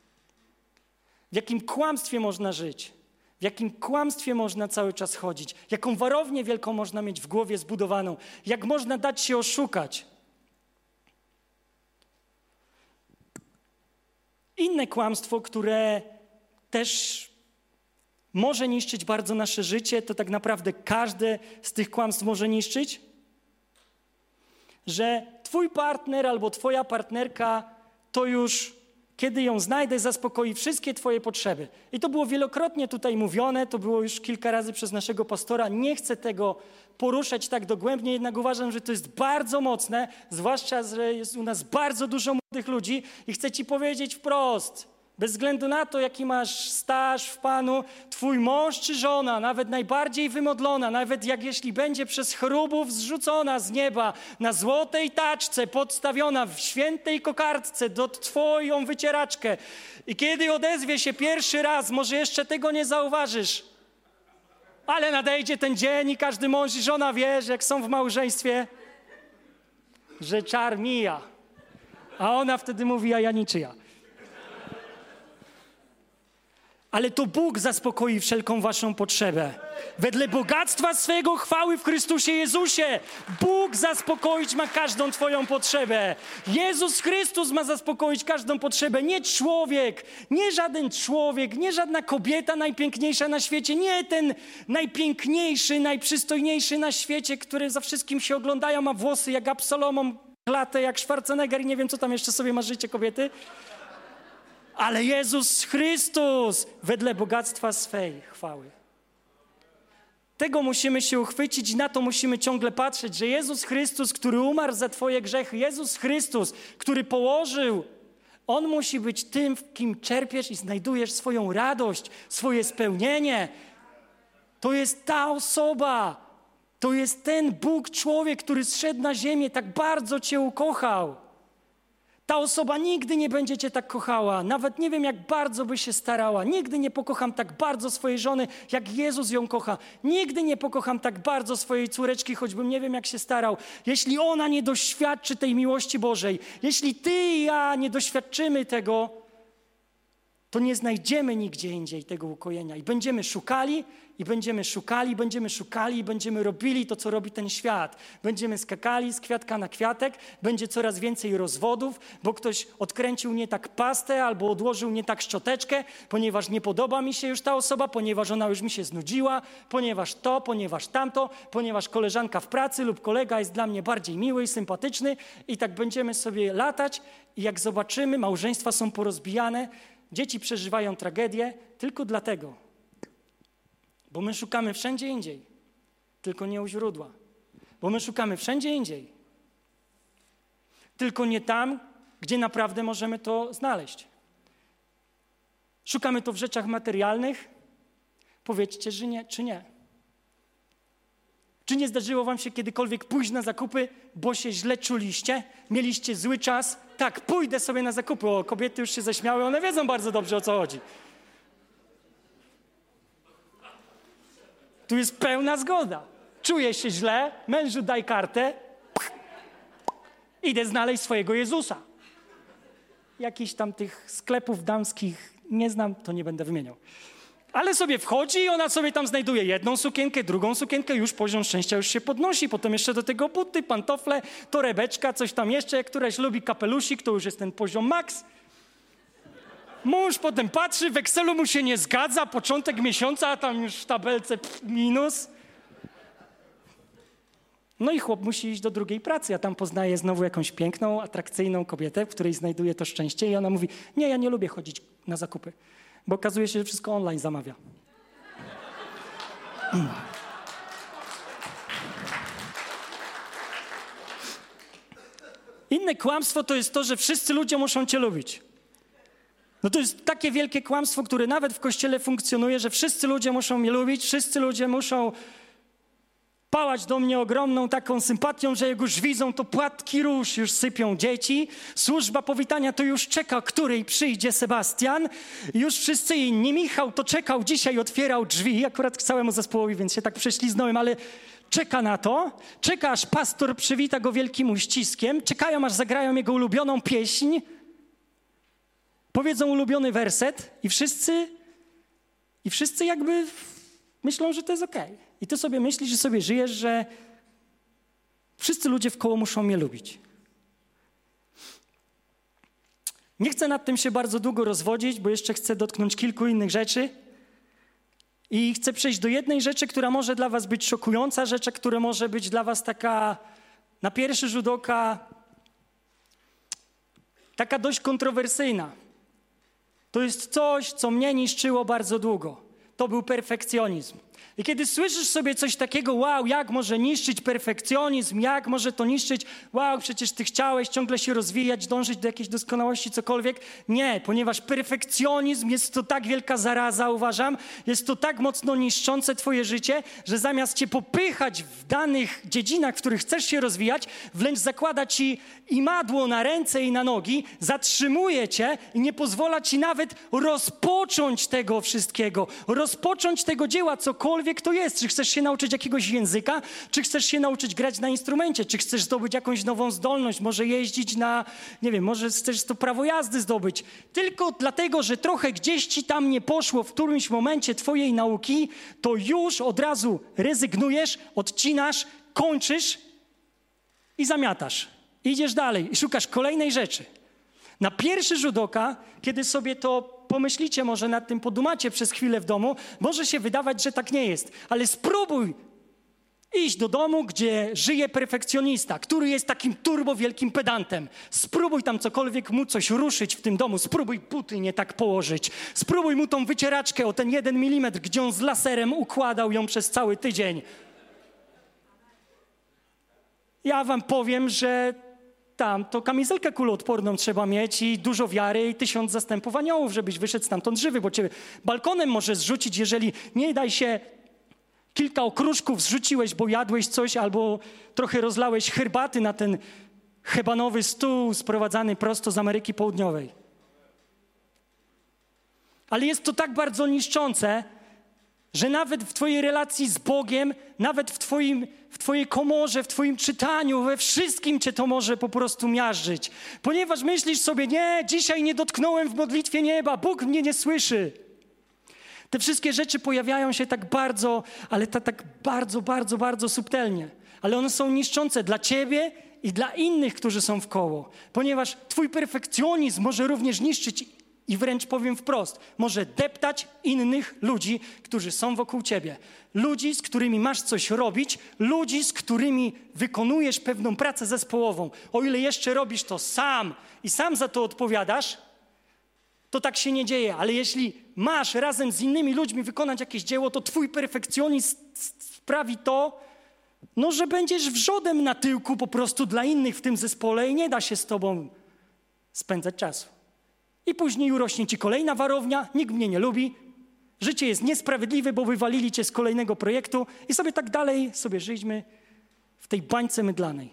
W jakim kłamstwie można żyć? W jakim kłamstwie można cały czas chodzić? Jaką warownię wielką można mieć w głowie zbudowaną? Jak można dać się oszukać? Inne kłamstwo, które też może niszczyć bardzo nasze życie, to tak naprawdę każde z tych kłamstw może niszczyć, że twój partner albo twoja partnerka to już, kiedy ją znajdę, zaspokoi wszystkie twoje potrzeby. I to było wielokrotnie tutaj mówione, to było już kilka razy przez naszego pastora. Nie chcę tego poruszać tak dogłębnie, jednak uważam, że to jest bardzo mocne, zwłaszcza, że jest u nas bardzo dużo młodych ludzi i chcę ci powiedzieć wprost, bez względu na to, jaki masz staż w Panu, twój mąż czy żona, nawet najbardziej wymodlona, nawet jak jeśli będzie przez cherubów zrzucona z nieba na złotej taczce, podstawiona w świętej kokardce do twoją wycieraczkę i kiedy odezwie się pierwszy raz, może jeszcze tego nie zauważysz, ale nadejdzie ten dzień i każdy mąż i żona wie, że jak są w małżeństwie, że czar mija, a ona wtedy mówi, a ja niczyja. Ale to Bóg zaspokoi wszelką waszą potrzebę. Wedle bogactwa swego chwały w Chrystusie Jezusie. Bóg zaspokoić ma każdą twoją potrzebę. Jezus Chrystus ma zaspokoić każdą potrzebę. Nie człowiek, nie żaden człowiek, nie żadna kobieta najpiękniejsza na świecie, nie ten najpiękniejszy, najprzystojniejszy na świecie, który za wszystkim się oglądają, ma włosy jak Absalomą, klatę jak Schwarzenegger i nie wiem, co tam jeszcze sobie marzycie, kobiety. Ale Jezus Chrystus wedle bogactwa swej chwały. Tego musimy się uchwycić i na to musimy ciągle patrzeć, że Jezus Chrystus, który umarł za twoje grzechy, Jezus Chrystus, który położył, On musi być tym, w kim czerpiesz i znajdujesz swoją radość, swoje spełnienie. To jest ta osoba, To jest ten Bóg, człowiek, który zszedł na ziemię, tak bardzo cię ukochał. Ta osoba nigdy nie będzie cię tak kochała. Nawet nie wiem, jak bardzo by się starała. Nigdy nie pokocham tak bardzo swojej żony, jak Jezus ją kocha. Nigdy nie pokocham tak bardzo swojej córeczki, choćbym nie wiem, jak się starał. Jeśli ona nie doświadczy tej miłości Bożej, jeśli ty i ja nie doświadczymy tego, to nie znajdziemy nigdzie indziej tego ukojenia. I będziemy szukali, i będziemy szukali, będziemy szukali, i będziemy robili to, co robi ten świat. Będziemy skakali z kwiatka na kwiatek, będzie coraz więcej rozwodów, bo ktoś odkręcił nie tak pastę albo odłożył nie tak szczoteczkę, ponieważ nie podoba mi się już ta osoba, ponieważ ona już mi się znudziła, ponieważ to, ponieważ tamto, ponieważ koleżanka w pracy lub kolega jest dla mnie bardziej miły i sympatyczny i tak będziemy sobie latać i jak zobaczymy, małżeństwa są porozbijane, dzieci przeżywają tragedię tylko dlatego, bo my szukamy wszędzie indziej, tylko nie u źródła. Bo my szukamy wszędzie indziej, tylko nie tam, gdzie naprawdę możemy to znaleźć. Szukamy to w rzeczach materialnych? Powiedzcie, że nie, czy nie. Czy nie zdarzyło wam się kiedykolwiek pójść na zakupy, bo się źle czuliście? Mieliście zły czas? Tak, pójdę sobie na zakupy. O, kobiety już się zaśmiały, one wiedzą bardzo dobrze, o co chodzi. Tu jest pełna zgoda. Czuję się źle, mężu daj kartę, idę znaleźć swojego Jezusa. Jakichś tam tych sklepów damskich nie znam, to nie będę wymieniał. Ale sobie wchodzi i ona sobie tam znajduje jedną sukienkę, drugą sukienkę, już poziom szczęścia już się podnosi. Potem jeszcze do tego buty, pantofle, torebeczka, coś tam jeszcze. Jak któraś lubi kapelusik, to już jest ten poziom max. Mąż potem patrzy, w Excelu mu się nie zgadza, początek miesiąca, a tam już w tabelce pff, minus. No i chłop musi iść do drugiej pracy, a tam poznaje znowu jakąś piękną, atrakcyjną kobietę, w której znajduje to szczęście i ona mówi, nie, ja nie lubię chodzić na zakupy, bo okazuje się, że wszystko online zamawia. Mm. Inne kłamstwo to jest to, że wszyscy ludzie muszą cię lubić. No to jest takie wielkie kłamstwo, które nawet w Kościele funkcjonuje, że wszyscy ludzie muszą mnie lubić, wszyscy ludzie muszą pałać do mnie ogromną taką sympatią, że jak już widzą, to płatki róż już sypią dzieci. Służba powitania to już czeka, której przyjdzie Sebastian. Już wszyscy inni. Michał to czekał dzisiaj, otwierał drzwi, akurat całemu zespołowi, więc się tak prześliznąłem, ale czeka na to. Czeka, aż pastor przywita go wielkim uściskiem. Czekają, aż zagrają jego ulubioną pieśń. Powiedzą ulubiony werset i wszyscy, i wszyscy jakby myślą, że to jest okej. Okay. I ty sobie myślisz, że sobie żyjesz, że wszyscy ludzie wkoło muszą mnie lubić. Nie chcę nad tym się bardzo długo rozwodzić, bo jeszcze chcę dotknąć kilku innych rzeczy. I chcę przejść do jednej rzeczy, która może dla was być szokująca, rzecz, która może być dla was taka na pierwszy rzut oka taka dość kontrowersyjna. To jest coś, co mnie niszczyło bardzo długo. To był perfekcjonizm. I kiedy słyszysz sobie coś takiego, wow, jak może niszczyć perfekcjonizm, jak może to niszczyć, wow, przecież ty chciałeś ciągle się rozwijać, dążyć do jakiejś doskonałości, cokolwiek. Nie, ponieważ perfekcjonizm jest to tak wielka zaraza, uważam, jest to tak mocno niszczące twoje życie, że zamiast cię popychać w danych dziedzinach, w których chcesz się rozwijać, wręcz zakłada ci imadło na ręce i na nogi, zatrzymuje cię i nie pozwala ci nawet rozpocząć tego wszystkiego, rozpocząć tego dzieła, cokolwiek to jest. Czy chcesz się nauczyć jakiegoś języka, czy chcesz się nauczyć grać na instrumencie, czy chcesz zdobyć jakąś nową zdolność, może jeździć na, nie wiem, może chcesz to prawo jazdy zdobyć. Tylko dlatego, że trochę gdzieś ci tam nie poszło w którymś momencie twojej nauki, to już od razu rezygnujesz, odcinasz, kończysz i zamiatasz. I idziesz dalej i szukasz kolejnej rzeczy. Na pierwszy rzut oka, kiedy sobie to pomyślicie, może nad tym podumacie przez chwilę w domu, może się wydawać, że tak nie jest. Ale spróbuj iść do domu, gdzie żyje perfekcjonista, który jest takim turbo wielkim pedantem. Spróbuj tam cokolwiek mu coś ruszyć w tym domu. Spróbuj buty nie tak położyć. Spróbuj mu tą wycieraczkę o ten jeden milimetr, gdzie on z laserem układał ją przez cały tydzień. Ja wam powiem, że tam to kamizelkę kuloodporną trzeba mieć i dużo wiary i tysiąc zastępów aniołów, żebyś wyszedł stamtąd żywy, bo cię balkonem może zrzucić, jeżeli nie daj się kilka okruszków zrzuciłeś, bo jadłeś coś, albo trochę rozlałeś herbaty na ten hebanowy stół sprowadzany prosto z Ameryki Południowej. Ale jest to tak bardzo niszczące, że nawet w twojej relacji z Bogiem, nawet w, twoim, w twojej komorze, w twoim czytaniu, we wszystkim cię to może po prostu miażdżyć. Ponieważ myślisz sobie, nie, dzisiaj nie dotknąłem w modlitwie nieba, Bóg mnie nie słyszy. Te wszystkie rzeczy pojawiają się tak bardzo, ale to tak bardzo, bardzo, bardzo subtelnie. Ale one są niszczące dla ciebie i dla innych, którzy są wkoło. Ponieważ twój perfekcjonizm może również niszczyć i wręcz powiem wprost, może deptać innych ludzi, którzy są wokół ciebie. Ludzi, z którymi masz coś robić, ludzi, z którymi wykonujesz pewną pracę zespołową. O ile jeszcze robisz to sam i sam za to odpowiadasz, to tak się nie dzieje. Ale jeśli masz razem z innymi ludźmi wykonać jakieś dzieło, to twój perfekcjonizm sprawi to, no, że będziesz wrzodem na tyłku po prostu dla innych w tym zespole i nie da się z tobą spędzać czasu. I później urośnie ci kolejna warownia, nikt mnie nie lubi, życie jest niesprawiedliwe, bo wywalili cię z kolejnego projektu i sobie tak dalej sobie żyjmy w tej bańce mydlanej.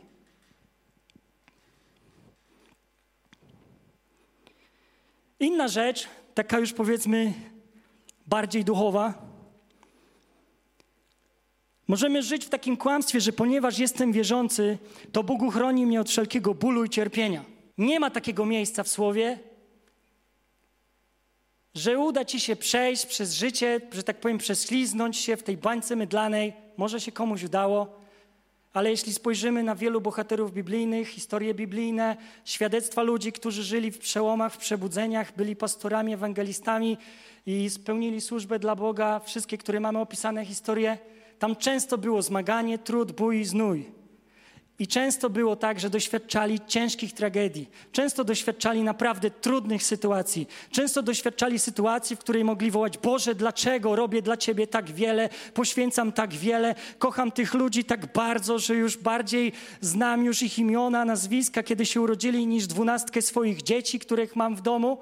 Inna rzecz, taka już powiedzmy bardziej duchowa. Możemy żyć w takim kłamstwie, że ponieważ jestem wierzący, to Bóg uchroni mnie od wszelkiego bólu i cierpienia. Nie ma takiego miejsca w Słowie, że uda ci się przejść przez życie, że tak powiem, prześliznąć się w tej bańce mydlanej. Może się komuś udało, ale jeśli spojrzymy na wielu bohaterów biblijnych, historie biblijne, świadectwa ludzi, którzy żyli w przełomach, w przebudzeniach, byli pastorami, ewangelistami i spełnili służbę dla Boga, wszystkie, które mamy opisane historie, tam często było zmaganie, trud, bój i znój. I często było tak, że doświadczali ciężkich tragedii. Często doświadczali naprawdę trudnych sytuacji. Często doświadczali sytuacji, w której mogli wołać: Boże, dlaczego robię dla Ciebie tak wiele, poświęcam tak wiele, kocham tych ludzi tak bardzo, że już bardziej znam już ich imiona, nazwiska, kiedy się urodzili, niż dwunastkę swoich dzieci, których mam w domu.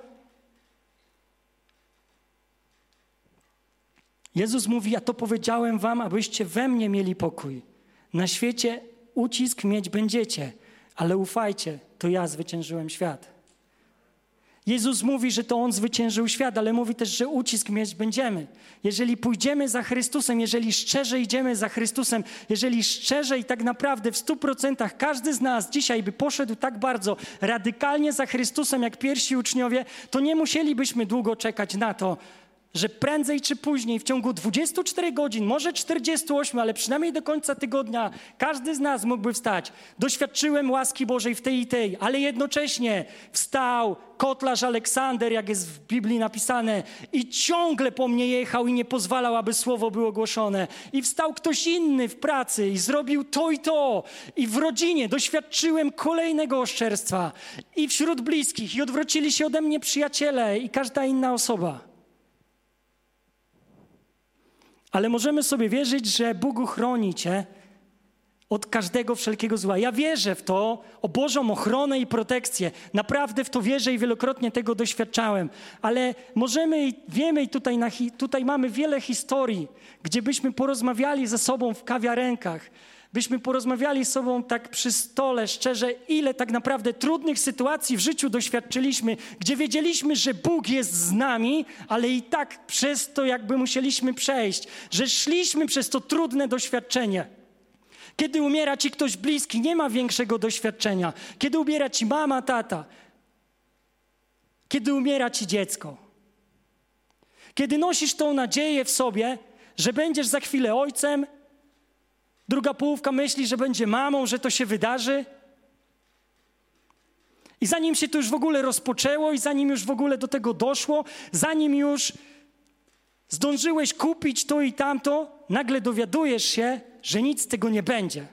Jezus mówi: ja to powiedziałem wam, abyście we mnie mieli pokój. Na świecie ucisk mieć będziecie, ale ufajcie, to ja zwyciężyłem świat. Jezus mówi, że to On zwyciężył świat, ale mówi też, że ucisk mieć będziemy. Jeżeli pójdziemy za Chrystusem, jeżeli szczerze idziemy za Chrystusem, jeżeli szczerze i tak naprawdę w stu procentach każdy z nas dzisiaj by poszedł tak bardzo radykalnie za Chrystusem, jak pierwsi uczniowie, to nie musielibyśmy długo czekać na to, że prędzej czy później w ciągu dwudziestu czterech godzin, może czterdziestu ośmiu, ale przynajmniej do końca tygodnia każdy z nas mógłby wstać. Doświadczyłem łaski Bożej w tej i tej, ale jednocześnie wstał kotlarz Aleksander, jak jest w Biblii napisane, i ciągle po mnie jechał i nie pozwalał, aby słowo było głoszone. I wstał ktoś inny w pracy i zrobił to i to. I w rodzinie doświadczyłem kolejnego oszczerstwa. I wśród bliskich. I odwrócili się ode mnie przyjaciele i każda inna osoba. Ale możemy sobie wierzyć, że Bóg uchroni cię od każdego wszelkiego zła. Ja wierzę w to, o Bożą ochronę i protekcję. Naprawdę w to wierzę i wielokrotnie tego doświadczałem. Ale możemy i wiemy, i tutaj, na, tutaj mamy wiele historii, gdzie byśmy porozmawiali ze sobą w kawiarenkach, byśmy porozmawiali z sobą tak przy stole, szczerze, ile tak naprawdę trudnych sytuacji w życiu doświadczyliśmy, gdzie wiedzieliśmy, że Bóg jest z nami, ale i tak przez to jakby musieliśmy przejść, że szliśmy przez to trudne doświadczenie. Kiedy umiera ci ktoś bliski, nie ma większego doświadczenia. Kiedy umiera ci mama, tata. Kiedy umiera ci dziecko. Kiedy nosisz tą nadzieję w sobie, że będziesz za chwilę ojcem, druga połówka myśli, że będzie mamą, że to się wydarzy. I zanim się to już w ogóle rozpoczęło i zanim już w ogóle do tego doszło, zanim już zdążyłeś kupić to i tamto, nagle dowiadujesz się, że nic z tego nie będzie.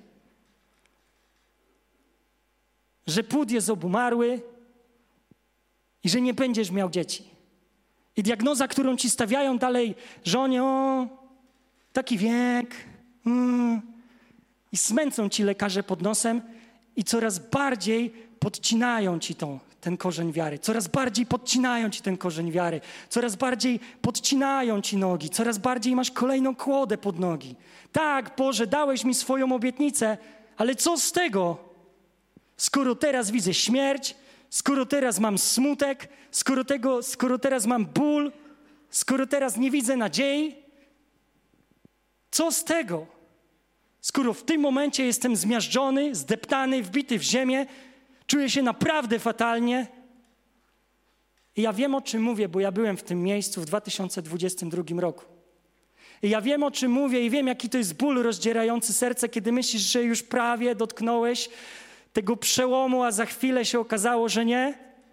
Że płód jest obumarły i że nie będziesz miał dzieci. I diagnoza, którą ci stawiają dalej żonie, o, taki wiek, mm, i smęcą ci lekarze pod nosem i coraz bardziej podcinają ci tą, ten korzeń wiary. Coraz bardziej podcinają ci ten korzeń wiary. Coraz bardziej podcinają ci nogi. Coraz bardziej masz kolejną kłodę pod nogi. Tak, Boże, dałeś mi swoją obietnicę, ale co z tego? Skoro teraz widzę śmierć, skoro teraz mam smutek, skoro, tego, skoro teraz mam ból, skoro teraz nie widzę nadziei, co z tego? Skoro w tym momencie jestem zmiażdżony, zdeptany, wbity w ziemię, czuję się naprawdę fatalnie. I ja wiem, o czym mówię, bo ja byłem w tym miejscu w dwa tysiące dwudziestym drugim roku. I ja wiem, o czym mówię i wiem, jaki to jest ból rozdzierający serce, kiedy myślisz, że już prawie dotknąłeś tego przełomu, a za chwilę się okazało, że nie.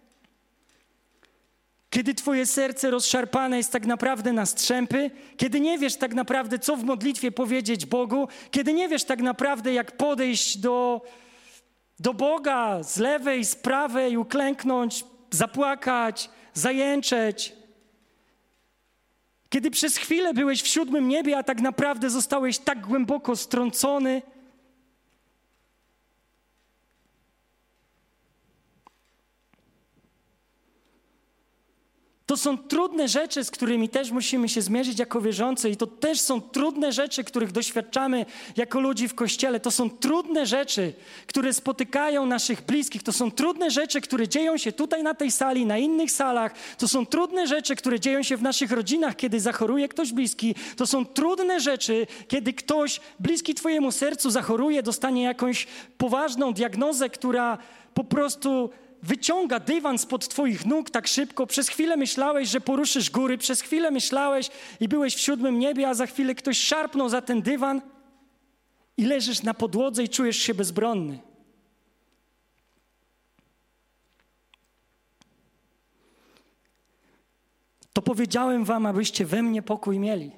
Kiedy twoje serce rozszarpane jest tak naprawdę na strzępy, kiedy nie wiesz tak naprawdę, co w modlitwie powiedzieć Bogu, kiedy nie wiesz tak naprawdę, jak podejść do, do Boga z lewej, z prawej, uklęknąć, zapłakać, zajęczeć. Kiedy przez chwilę byłeś w siódmym niebie, a tak naprawdę zostałeś tak głęboko strącony. To są trudne rzeczy, z którymi też musimy się zmierzyć jako wierzący i to też są trudne rzeczy, których doświadczamy jako ludzi w Kościele. To są trudne rzeczy, które spotykają naszych bliskich. To są trudne rzeczy, które dzieją się tutaj na tej sali, na innych salach. To są trudne rzeczy, które dzieją się w naszych rodzinach, kiedy zachoruje ktoś bliski. To są trudne rzeczy, kiedy ktoś bliski twojemu sercu zachoruje, dostanie jakąś poważną diagnozę, która po prostu wyciąga dywan spod twoich nóg tak szybko. Przez chwilę myślałeś, że poruszysz góry. Przez chwilę myślałeś i byłeś w siódmym niebie, a za chwilę ktoś szarpnął za ten dywan i leżysz na podłodze i czujesz się bezbronny. To powiedziałem wam, abyście we mnie pokój mieli.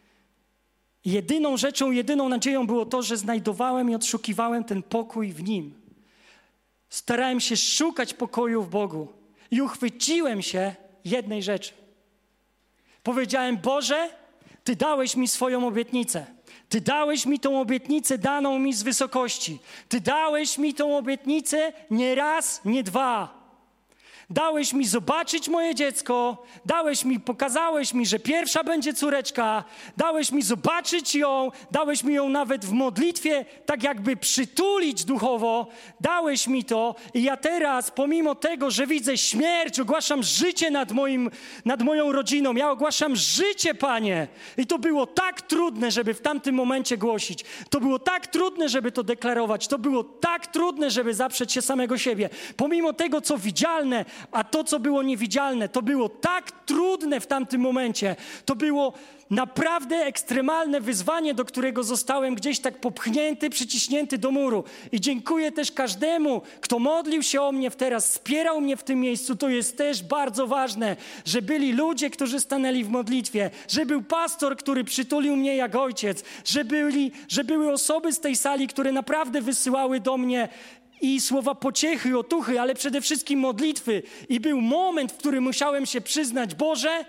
I jedyną rzeczą, jedyną nadzieją było to, że znajdowałem i odszukiwałem ten pokój w Nim. Starałem się szukać pokoju w Bogu i uchwyciłem się jednej rzeczy. Powiedziałem: Boże, Ty dałeś mi swoją obietnicę. Ty dałeś mi tą obietnicę daną mi z wysokości. Ty dałeś mi tą obietnicę nie raz, nie dwa. Dałeś mi zobaczyć moje dziecko, dałeś mi, pokazałeś mi, że pierwsza będzie córeczka, dałeś mi zobaczyć ją, dałeś mi ją nawet w modlitwie tak jakby przytulić duchowo, dałeś mi to i ja teraz, pomimo tego, że widzę śmierć, ogłaszam życie nad, moim, nad moją rodziną, ja ogłaszam życie, Panie. I to było tak trudne, żeby w tamtym momencie głosić, to było tak trudne, żeby to deklarować, to było tak trudne, żeby zaprzeć się samego siebie. Pomimo tego, co widzialne, a to, co było niewidzialne, to było tak trudne w tamtym momencie. To było naprawdę ekstremalne wyzwanie, do którego zostałem gdzieś tak popchnięty, przyciśnięty do muru. I dziękuję też każdemu, kto modlił się o mnie teraz, wspierał mnie w tym miejscu. To jest też bardzo ważne, że byli ludzie, którzy stanęli w modlitwie, że był pastor, który przytulił mnie jak ojciec, że, byli, że były osoby z tej sali, które naprawdę wysyłały do mnie i słowa pociechy i otuchy, ale przede wszystkim modlitwy. I był moment, w którym musiałem się przyznać: Boże,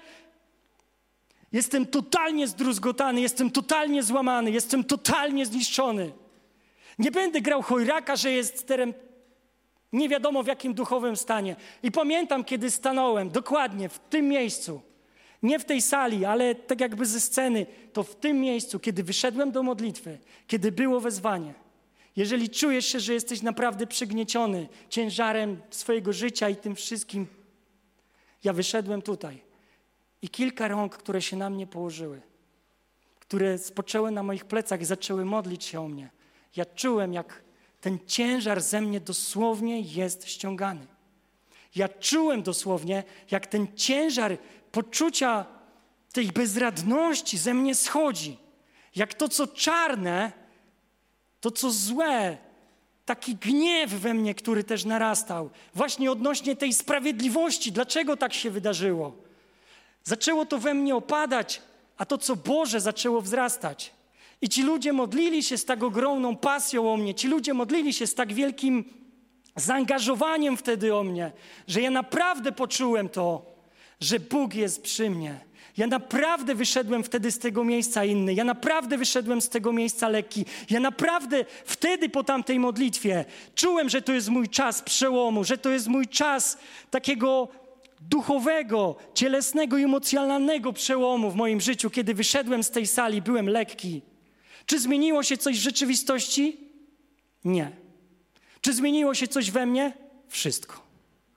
jestem totalnie zdruzgotany, jestem totalnie złamany, jestem totalnie zniszczony. Nie będę grał chojraka, że jest teraz nie wiadomo w jakim duchowym stanie. I pamiętam, kiedy stanąłem dokładnie w tym miejscu, nie w tej sali, ale tak jakby ze sceny, to w tym miejscu, kiedy wyszedłem do modlitwy, kiedy było wezwanie. Jeżeli czujesz się, że jesteś naprawdę przygnieciony ciężarem swojego życia i tym wszystkim, ja wyszedłem tutaj i kilka rąk, które się na mnie położyły, które spoczęły na moich plecach i zaczęły modlić się o mnie. Ja czułem, jak ten ciężar ze mnie dosłownie jest ściągany. Ja czułem dosłownie, jak ten ciężar poczucia tej bezradności ze mnie schodzi. Jak to, co czarne, to, co złe, taki gniew we mnie, który też narastał. Właśnie odnośnie tej sprawiedliwości. Dlaczego tak się wydarzyło? Zaczęło to we mnie opadać, a to, co Boże, zaczęło wzrastać. I ci ludzie modlili się z tak ogromną pasją o mnie. Ci ludzie modlili się z tak wielkim zaangażowaniem wtedy o mnie, że ja naprawdę poczułem to, że Bóg jest przy mnie. Ja naprawdę wyszedłem wtedy z tego miejsca inny. Ja naprawdę wyszedłem z tego miejsca lekki. Ja naprawdę wtedy po tamtej modlitwie czułem, że to jest mój czas przełomu, że to jest mój czas takiego duchowego, cielesnego i emocjonalnego przełomu w moim życiu. Kiedy wyszedłem z tej sali, byłem lekki. Czy zmieniło się coś w rzeczywistości? Nie. Czy zmieniło się coś we mnie? Wszystko.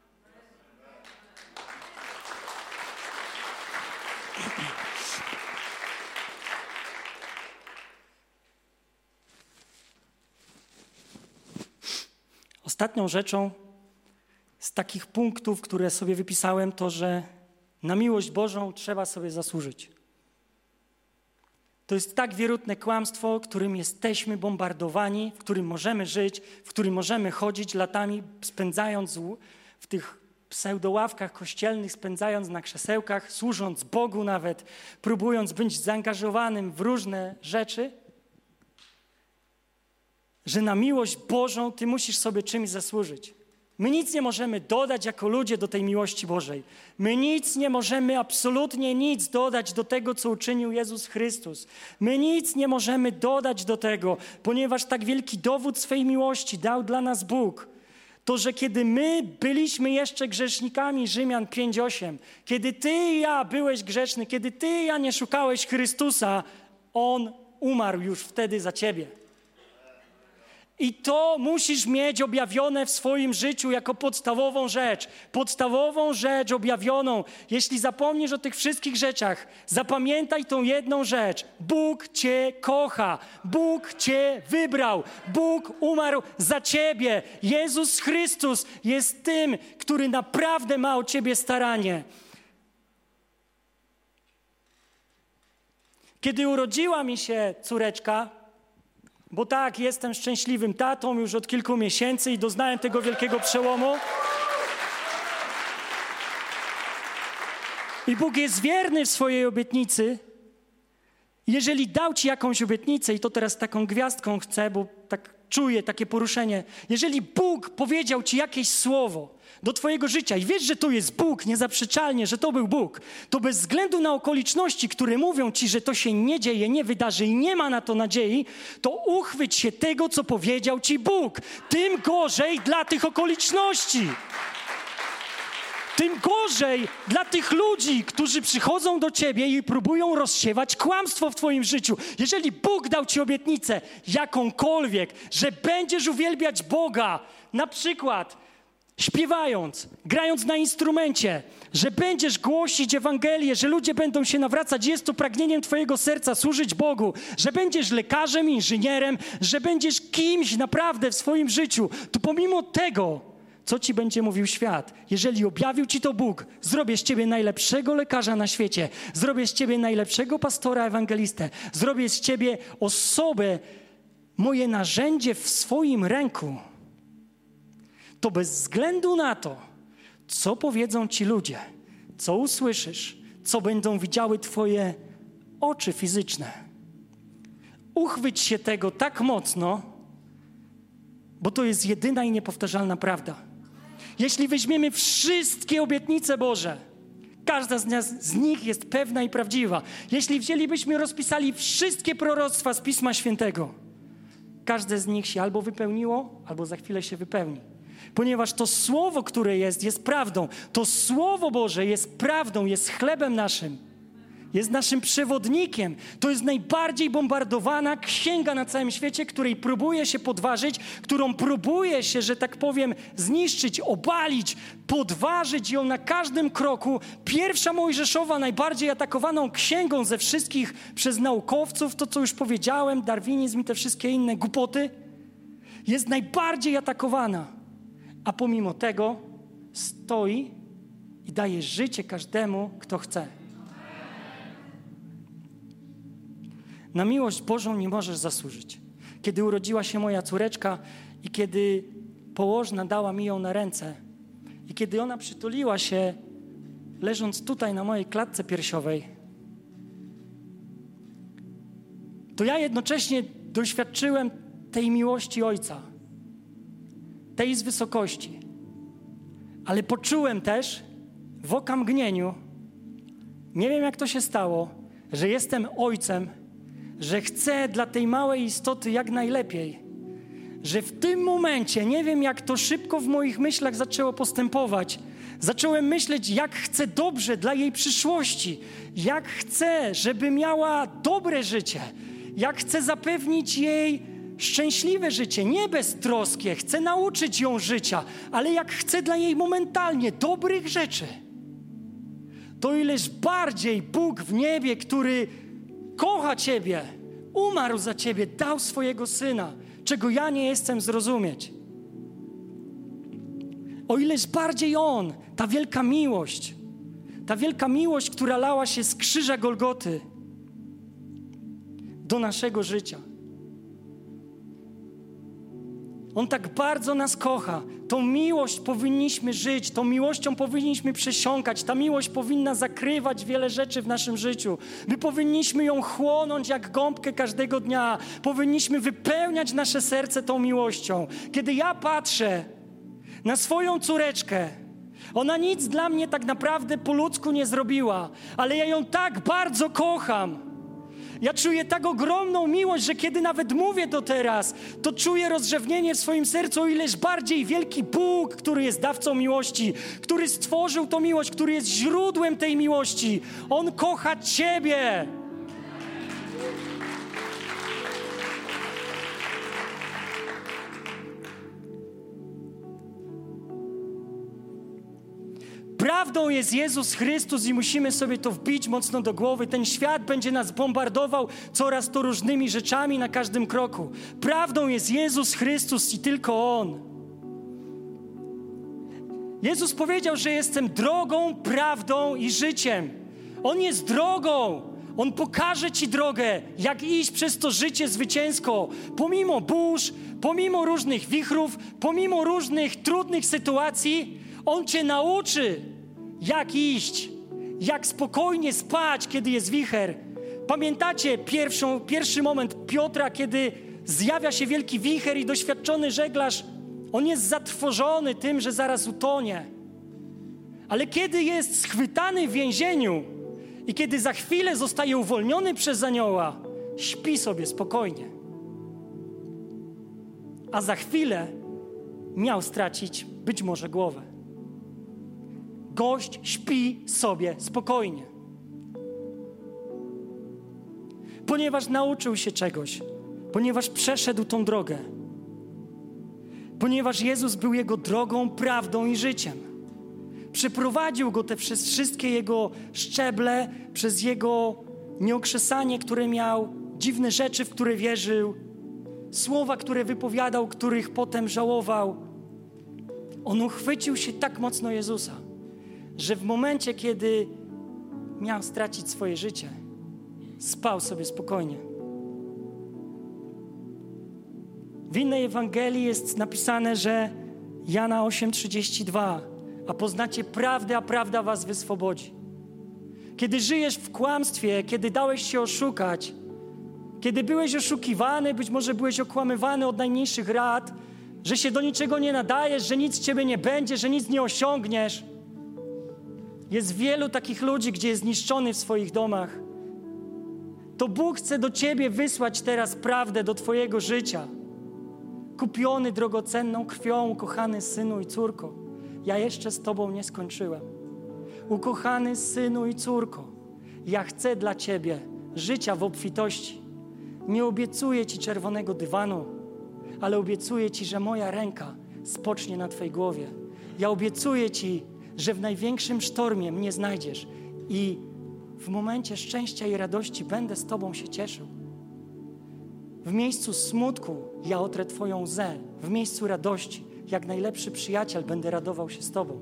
Ostatnią rzeczą z takich punktów, które sobie wypisałem, to, że na miłość Bożą trzeba sobie zasłużyć. To jest tak wierutne kłamstwo, którym jesteśmy bombardowani, w którym możemy żyć, w którym możemy chodzić latami, spędzając w tych pseudoławkach kościelnych, spędzając na krzesełkach, służąc Bogu nawet, próbując być zaangażowanym w różne rzeczy, że na miłość Bożą ty musisz sobie czymś zasłużyć. My nic nie możemy dodać jako ludzie do tej miłości Bożej. My nic nie możemy, absolutnie nic dodać do tego, co uczynił Jezus Chrystus. My nic nie możemy dodać do tego, ponieważ tak wielki dowód swej miłości dał dla nas Bóg. To, że kiedy my byliśmy jeszcze grzesznikami, Rzymian pięć osiem, kiedy ty i ja byłeś grzeszny, kiedy ty i ja nie szukałeś Chrystusa, On umarł już wtedy za ciebie. I to musisz mieć objawione w swoim życiu jako podstawową rzecz. Podstawową rzecz objawioną. Jeśli zapomnisz o tych wszystkich rzeczach, zapamiętaj tą jedną rzecz. Bóg cię kocha. Bóg cię wybrał. Bóg umarł za ciebie. Jezus Chrystus jest tym, który naprawdę ma o ciebie staranie. Kiedy urodziła mi się córeczka, bo tak, jestem szczęśliwym tatą już od kilku miesięcy i doznałem tego wielkiego przełomu. I Bóg jest wierny w swojej obietnicy. Jeżeli dał ci jakąś obietnicę, i to teraz taką gwiazdką chcę, bo tak czuję takie poruszenie. Jeżeli Bóg powiedział ci jakieś słowo do twojego życia i wiesz, że to jest Bóg, niezaprzeczalnie, że to był Bóg, to bez względu na okoliczności, które mówią ci, że to się nie dzieje, nie wydarzy i nie ma na to nadziei, to uchwyć się tego, co powiedział ci Bóg. Tym gorzej dla tych okoliczności. Tym gorzej dla tych ludzi, którzy przychodzą do ciebie i próbują rozsiewać kłamstwo w twoim życiu. Jeżeli Bóg dał ci obietnicę, jakąkolwiek, że będziesz uwielbiać Boga, na przykład śpiewając, grając na instrumencie, że będziesz głosić Ewangelię, że ludzie będą się nawracać, jest to pragnieniem twojego serca służyć Bogu, że będziesz lekarzem, inżynierem, że będziesz kimś naprawdę w swoim życiu, to pomimo tego, co ci będzie mówił świat, jeżeli objawił ci to Bóg, zrobię z ciebie najlepszego lekarza na świecie, zrobię z ciebie najlepszego pastora ewangelistę, zrobię z ciebie osobę, moje narzędzie w swoim ręku, to bez względu na to, co powiedzą ci ludzie, co usłyszysz, co będą widziały twoje oczy fizyczne, uchwyć się tego tak mocno, bo to jest jedyna i niepowtarzalna prawda. Jeśli weźmiemy wszystkie obietnice Boże, każda z, nas, z nich jest pewna i prawdziwa. Jeśli wzięlibyśmy, rozpisali wszystkie proroctwa z Pisma Świętego, każde z nich się albo wypełniło, albo za chwilę się wypełni. Ponieważ to Słowo, które jest, jest prawdą. To Słowo Boże jest prawdą, jest chlebem naszym. Jest naszym przewodnikiem. To jest najbardziej bombardowana księga na całym świecie, której próbuje się podważyć, którą próbuje się, że tak powiem, zniszczyć, obalić, podważyć ją na każdym kroku. Pierwsza Mojżeszowa, najbardziej atakowaną księgą ze wszystkich przez naukowców, to co już powiedziałem, darwinizm i te wszystkie inne głupoty, jest najbardziej atakowana. A pomimo tego stoi i daje życie każdemu, kto chce. Na miłość Bożą nie możesz zasłużyć. Kiedy urodziła się moja córeczka i kiedy położna dała mi ją na ręce i kiedy ona przytuliła się, leżąc tutaj na mojej klatce piersiowej, to ja jednocześnie doświadczyłem tej miłości Ojca, tej z wysokości. Ale poczułem też w okamgnieniu, Nie wiem, jak to się stało, że jestem ojcem, że chcę dla tej małej istoty jak najlepiej, że w tym momencie, nie wiem, jak to szybko w moich myślach zaczęło postępować, zacząłem myśleć, jak chcę dobrze dla jej przyszłości, jak chcę, żeby miała dobre życie, jak chcę zapewnić jej szczęśliwe życie, nie beztroskie, chcę nauczyć ją życia, ale jak chcę dla jej momentalnie dobrych rzeczy. To ileż bardziej Bóg w niebie, który kocha Ciebie, umarł za Ciebie, dał swojego Syna, czego ja nie jestem zrozumieć. O ileż bardziej On, ta wielka miłość, ta wielka miłość, która lała się z krzyża Golgoty do naszego życia. On tak bardzo nas kocha. Tą miłość powinniśmy żyć, tą miłością powinniśmy przesiąkać. Ta miłość powinna zakrywać wiele rzeczy w naszym życiu. My powinniśmy ją chłonąć jak gąbkę każdego dnia. Powinniśmy wypełniać nasze serce tą miłością. Kiedy ja patrzę na swoją córeczkę, ona nic dla mnie tak naprawdę po ludzku nie zrobiła, ale ja ją tak bardzo kocham. Ja czuję tak ogromną miłość, że kiedy nawet mówię to teraz, to czuję rozrzewnienie w swoim sercu, o ileż bardziej wielki Bóg, który jest dawcą miłości, który stworzył tą miłość, który jest źródłem tej miłości. On kocha Ciebie. Prawdą jest Jezus Chrystus i musimy sobie to wbić mocno do głowy. Ten świat będzie nas bombardował coraz to różnymi rzeczami na każdym kroku. Prawdą jest Jezus Chrystus i tylko On. Jezus powiedział, że jestem drogą, prawdą i życiem. On jest drogą. On pokaże Ci drogę, jak iść przez to życie zwycięsko. Pomimo burz, pomimo różnych wichrów, pomimo różnych trudnych sytuacji, On Cię nauczy, jak iść, jak spokojnie spać, kiedy jest wicher. Pamiętacie pierwszą, pierwszy moment Piotra, kiedy zjawia się wielki wicher i doświadczony żeglarz, on jest zatrwożony tym, że zaraz utonie. Ale kiedy jest schwytany w więzieniu i kiedy za chwilę zostaje uwolniony przez anioła, śpi sobie spokojnie. A za chwilę miał stracić być może głowę. Gość śpi sobie spokojnie. Ponieważ nauczył się czegoś, ponieważ przeszedł tą drogę, ponieważ Jezus był jego drogą, prawdą i życiem. Przeprowadził go te przez wszystkie jego szczeble, przez jego nieokrzesanie, które miał, dziwne rzeczy, w które wierzył, słowa, które wypowiadał, których potem żałował. On uchwycił się tak mocno Jezusa, że w momencie, kiedy miał stracić swoje życie, spał sobie spokojnie. W innej Ewangelii jest napisane, że Jana osiem trzydzieści dwa, a poznacie prawdę, a prawda was wyswobodzi. Kiedy żyjesz w kłamstwie, kiedy dałeś się oszukać, kiedy byłeś oszukiwany, być może byłeś okłamywany od najmniejszych rad, że się do niczego nie nadajesz, że nic z ciebie nie będzie, że nic nie osiągniesz. Jest wielu takich ludzi, gdzie jest zniszczony w swoich domach. To Bóg chce do ciebie wysłać teraz prawdę do twojego życia. Kupiony drogocenną krwią, ukochany synu i córko, ja jeszcze z tobą nie skończyłem. Ukochany synu i córko, ja chcę dla ciebie życia w obfitości. Nie obiecuję ci czerwonego dywanu, ale obiecuję ci, że moja ręka spocznie na twojej głowie. Ja obiecuję ci, że w największym sztormie mnie znajdziesz i w momencie szczęścia i radości będę z tobą się cieszył. W miejscu smutku ja otrę twoją łzę. W miejscu radości, jak najlepszy przyjaciel, będę radował się z tobą.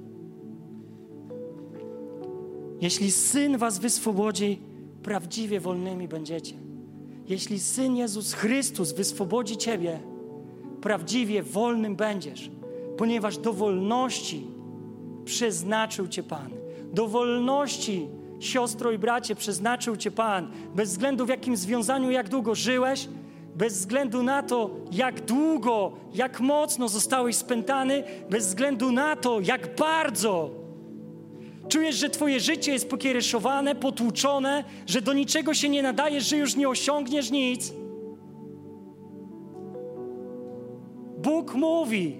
Jeśli Syn was wyswobodzi, prawdziwie wolnymi będziecie. Jeśli Syn Jezus Chrystus wyswobodzi ciebie, prawdziwie wolnym będziesz, ponieważ do wolności przeznaczył cię Pan. Do wolności, siostro i bracie, przeznaczył cię Pan. Bez względu w jakim związaniu, jak długo żyłeś, bez względu na to, jak długo, jak mocno zostałeś spętany, bez względu na to, jak bardzo Czujesz, że twoje życie jest pokiereszowane, potłuczone, że do niczego się nie nadajesz, że już nie osiągniesz nic. Bóg mówi,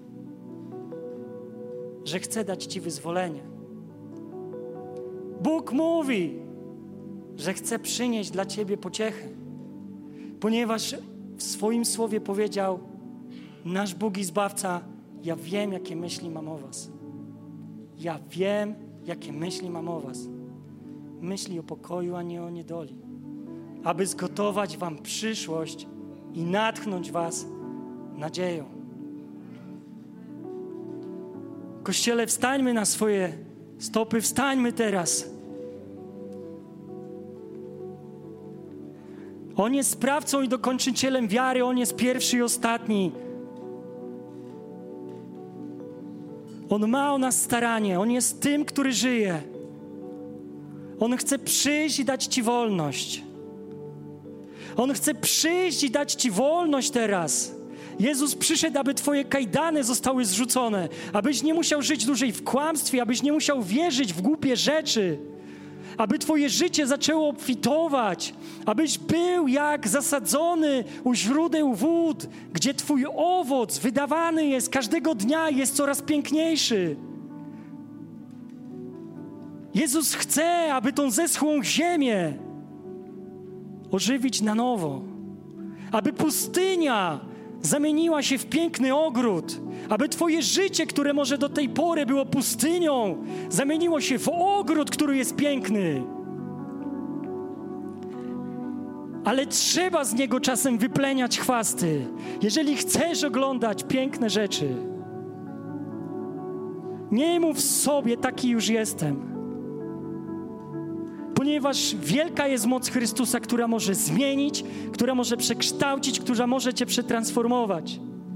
że chce dać ci wyzwolenie. Bóg mówi, że chce przynieść dla ciebie pociechę, ponieważ w swoim słowie powiedział: nasz Bóg i Zbawca, ja wiem, jakie myśli mam o was. Ja wiem, jakie myśli mam o was. Myśli o pokoju, a nie o niedoli. Aby zgotować wam przyszłość i natchnąć was nadzieją. Kościele, wstańmy na swoje stopy, wstańmy teraz. On jest sprawcą i dokończycielem wiary, On jest pierwszy i ostatni. On ma o nas staranie, On jest tym, który żyje. On chce przyjść i dać ci wolność. On chce przyjść i dać ci wolność teraz. Jezus przyszedł, aby twoje kajdany zostały zrzucone, abyś nie musiał żyć dłużej w kłamstwie, abyś nie musiał wierzyć w głupie rzeczy, aby twoje życie zaczęło obfitować, abyś był jak zasadzony u źródeł wód, gdzie twój owoc wydawany jest każdego dnia i jest coraz piękniejszy. Jezus chce, aby tą zeschłą ziemię ożywić na nowo, aby pustynia zamieniła się w piękny ogród, aby twoje życie, które może do tej pory było pustynią, zamieniło się w ogród, który jest piękny. Ale trzeba z niego czasem wypleniać chwasty, jeżeli chcesz oglądać piękne rzeczy. Nie mów sobie, taki już jestem. Ponieważ wielka jest moc Chrystusa, która może zmienić, która może przekształcić, która może cię przetransformować.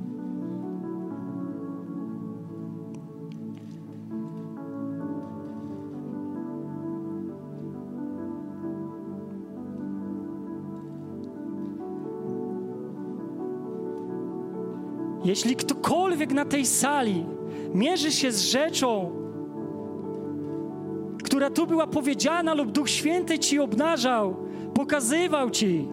Jeśli ktokolwiek na tej sali mierzy się z rzeczą, która tu była powiedziana lub Duch Święty ci obnażał, pokazywał ci,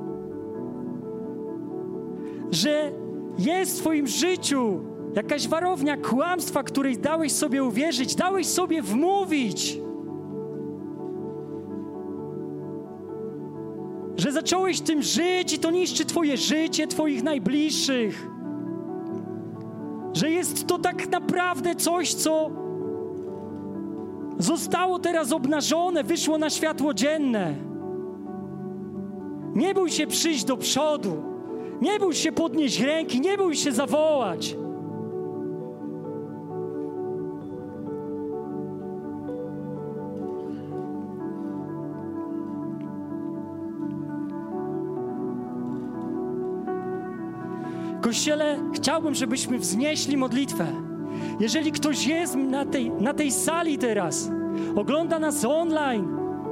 że jest w twoim życiu jakaś warownia kłamstwa, której dałeś sobie uwierzyć, dałeś sobie wmówić, że zacząłeś tym żyć i to niszczy twoje życie, twoich najbliższych, że jest to tak naprawdę coś, co zostało teraz obnażone, wyszło na światło dzienne. Nie bój się przyjść do przodu. Nie bój się podnieść ręki. Nie bój się zawołać. Kościele, chciałbym, żebyśmy wznieśli modlitwę. Jeżeli ktoś jest na tej, na tej sali teraz, ogląda nas online,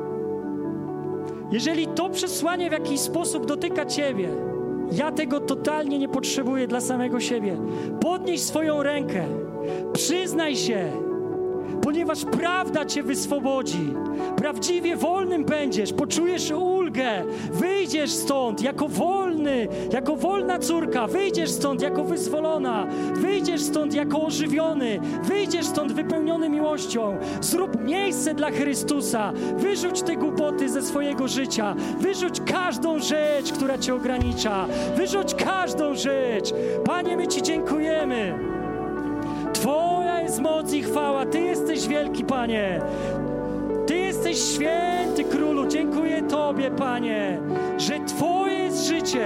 jeżeli to przesłanie w jakiś sposób dotyka ciebie, ja tego totalnie nie potrzebuję dla samego siebie. Podnieś swoją rękę, przyznaj się, ponieważ prawda cię wyswobodzi. Prawdziwie wolnym będziesz, poczujesz ulgę, wyjdziesz stąd jako wolny, jako wolna córka, wyjdziesz stąd jako wyzwolona, wyjdziesz stąd jako ożywiony, wyjdziesz stąd wypełniony miłością. Zrób miejsce dla Chrystusa, wyrzuć te głupoty ze swojego życia, wyrzuć każdą rzecz, która cię ogranicza, wyrzuć każdą rzecz. Panie, my ci dziękujemy. Twoja jest moc i chwała. Ty jesteś wielki, Panie. Ty jesteś święty, Królu. Dziękuję Tobie, Panie, że Twoje jest życie.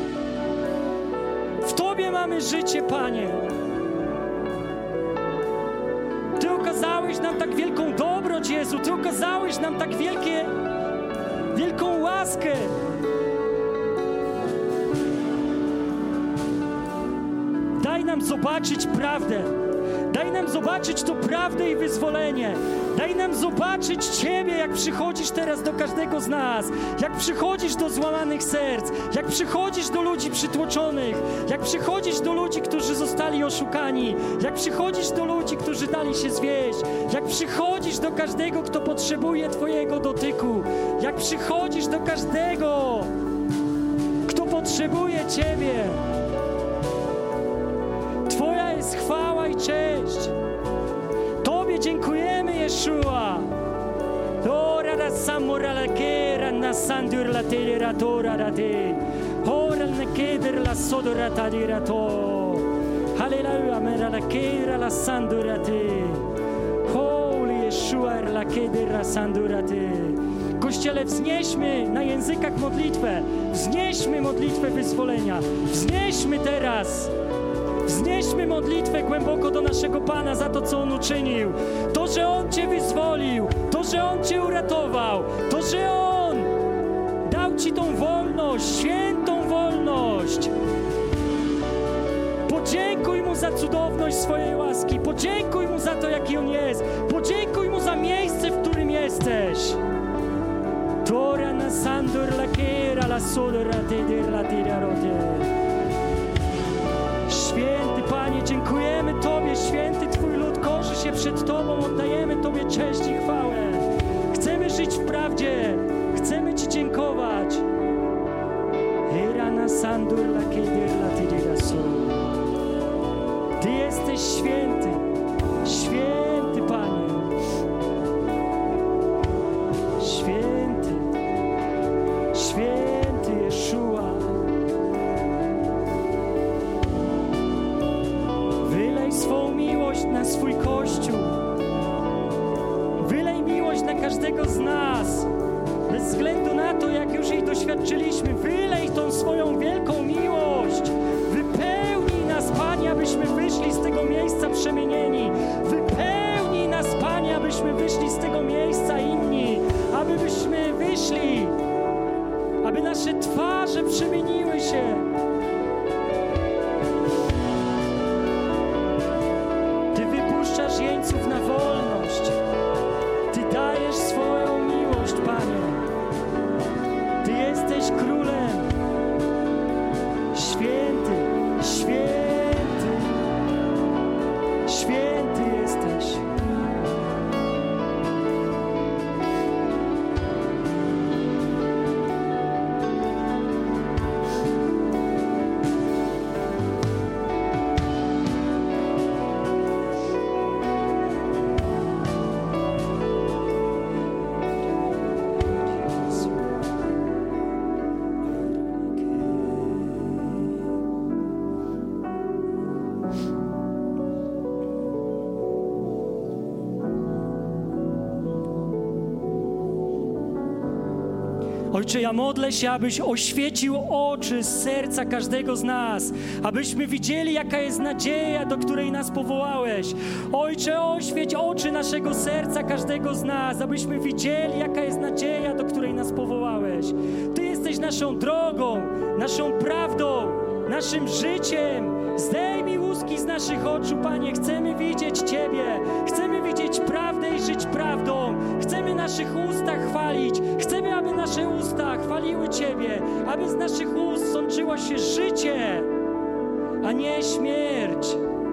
W Tobie mamy życie, Panie. Ty okazałeś nam tak wielką dobroć, Jezu. Ty okazałeś nam tak wielkie, wielką łaskę. Daj nam zobaczyć prawdę. Daj nam zobaczyć to prawdę i wyzwolenie. Daj nam zobaczyć Ciebie, jak przychodzisz teraz do każdego z nas, jak przychodzisz do złamanych serc, jak przychodzisz do ludzi przytłoczonych, jak przychodzisz do ludzi, którzy zostali oszukani, jak przychodzisz do ludzi, którzy dali się zwieść, jak przychodzisz do każdego, kto potrzebuje Twojego dotyku, jak przychodzisz do każdego, kto potrzebuje Ciebie. Twoja jest chwała i cześć. Tobie dziękujemy, Jeszua. Ora da samura la kera na sandur la telera tora da te. Ora na keder la sodora tadira to. Hallelujah, mera la kera la sandura te. Holy Jeszua la keder la sandura te. Kościele, wznieśmy na językach modlitwę. Wznieśmy modlitwę wyzwolenia. Wznieśmy teraz. Wznieśmy modlitwę głęboko do naszego Pana za to, co On uczynił. To, że On Cię wyzwolił, to, że On Cię uratował, to, że On dał Ci tą wolność, świętą wolność. Podziękuj Mu za cudowność swojej łaski. Podziękuj Mu za to, jaki On jest. Podziękuj Mu za miejsce, w którym jesteś. Tora na sandur la kera la sodora teder la tirarote. Święty Panie, dziękujemy Tobie, święty Twój lud korzy się przed Tobą, oddajemy Tobie cześć i chwałę. Chcemy żyć w prawdzie, chcemy Ci dziękować. Ty jesteś święty, święty Panie. Święty, święty Jeszua. Wylej swą miłość na swój Kościół. Wylej miłość na każdego z nas. Bez względu na to, jak już jej doświadczyliśmy. Wylej tą swoją wielką miłość. Wypełnij nas, Panie, abyśmy wyszli z tego miejsca przemienieni. Wypełnij nas, Panie, abyśmy wyszli z tego miejsca inni. Abyśmy wyszli, aby nasze twarze przemieniły się. Ty wypuszczasz jeńców na wolność. Ty dajesz swoją miłość, Panie. Ty jesteś królem. Święty, święty, święty jesteś. Ojcze, ja modlę się, abyś oświecił oczy, serca każdego z nas, abyśmy widzieli, jaka jest nadzieja, do której nas powołałeś. Ojcze, oświeć oczy naszego serca każdego z nas, abyśmy widzieli, jaka jest nadzieja, do której nas powołałeś. Ty jesteś naszą drogą, naszą prawdą, naszym życiem. Zdejmij łuski z naszych oczu, Panie. Chcemy widzieć Ciebie. Chcemy widzieć prawdę i żyć prawdą. Chcemy naszych ustach chwalić. Chcemy, aby nasze usta chwaliły Ciebie. Aby z naszych ust sączyło się życie, a nie śmierć.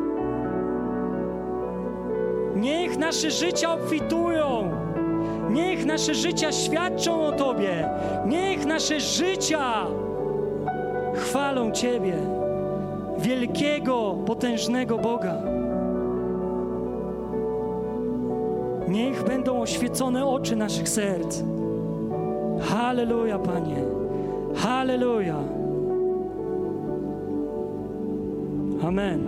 Niech nasze życia obfitują. Niech nasze życia świadczą o Tobie. Niech nasze życia chwalą Ciebie. Wielkiego, potężnego Boga. Niech będą oświecone oczy naszych serc. Halleluja, Panie. Halleluja. Amen.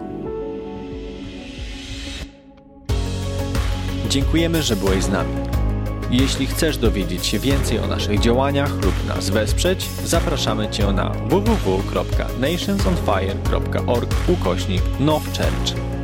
Dziękujemy, że byłeś z nami. Jeśli chcesz dowiedzieć się więcej o naszych działaniach lub nas wesprzeć, zapraszamy Cię na w w w kropka nationsonfire kropka org ukośnik nowchurch.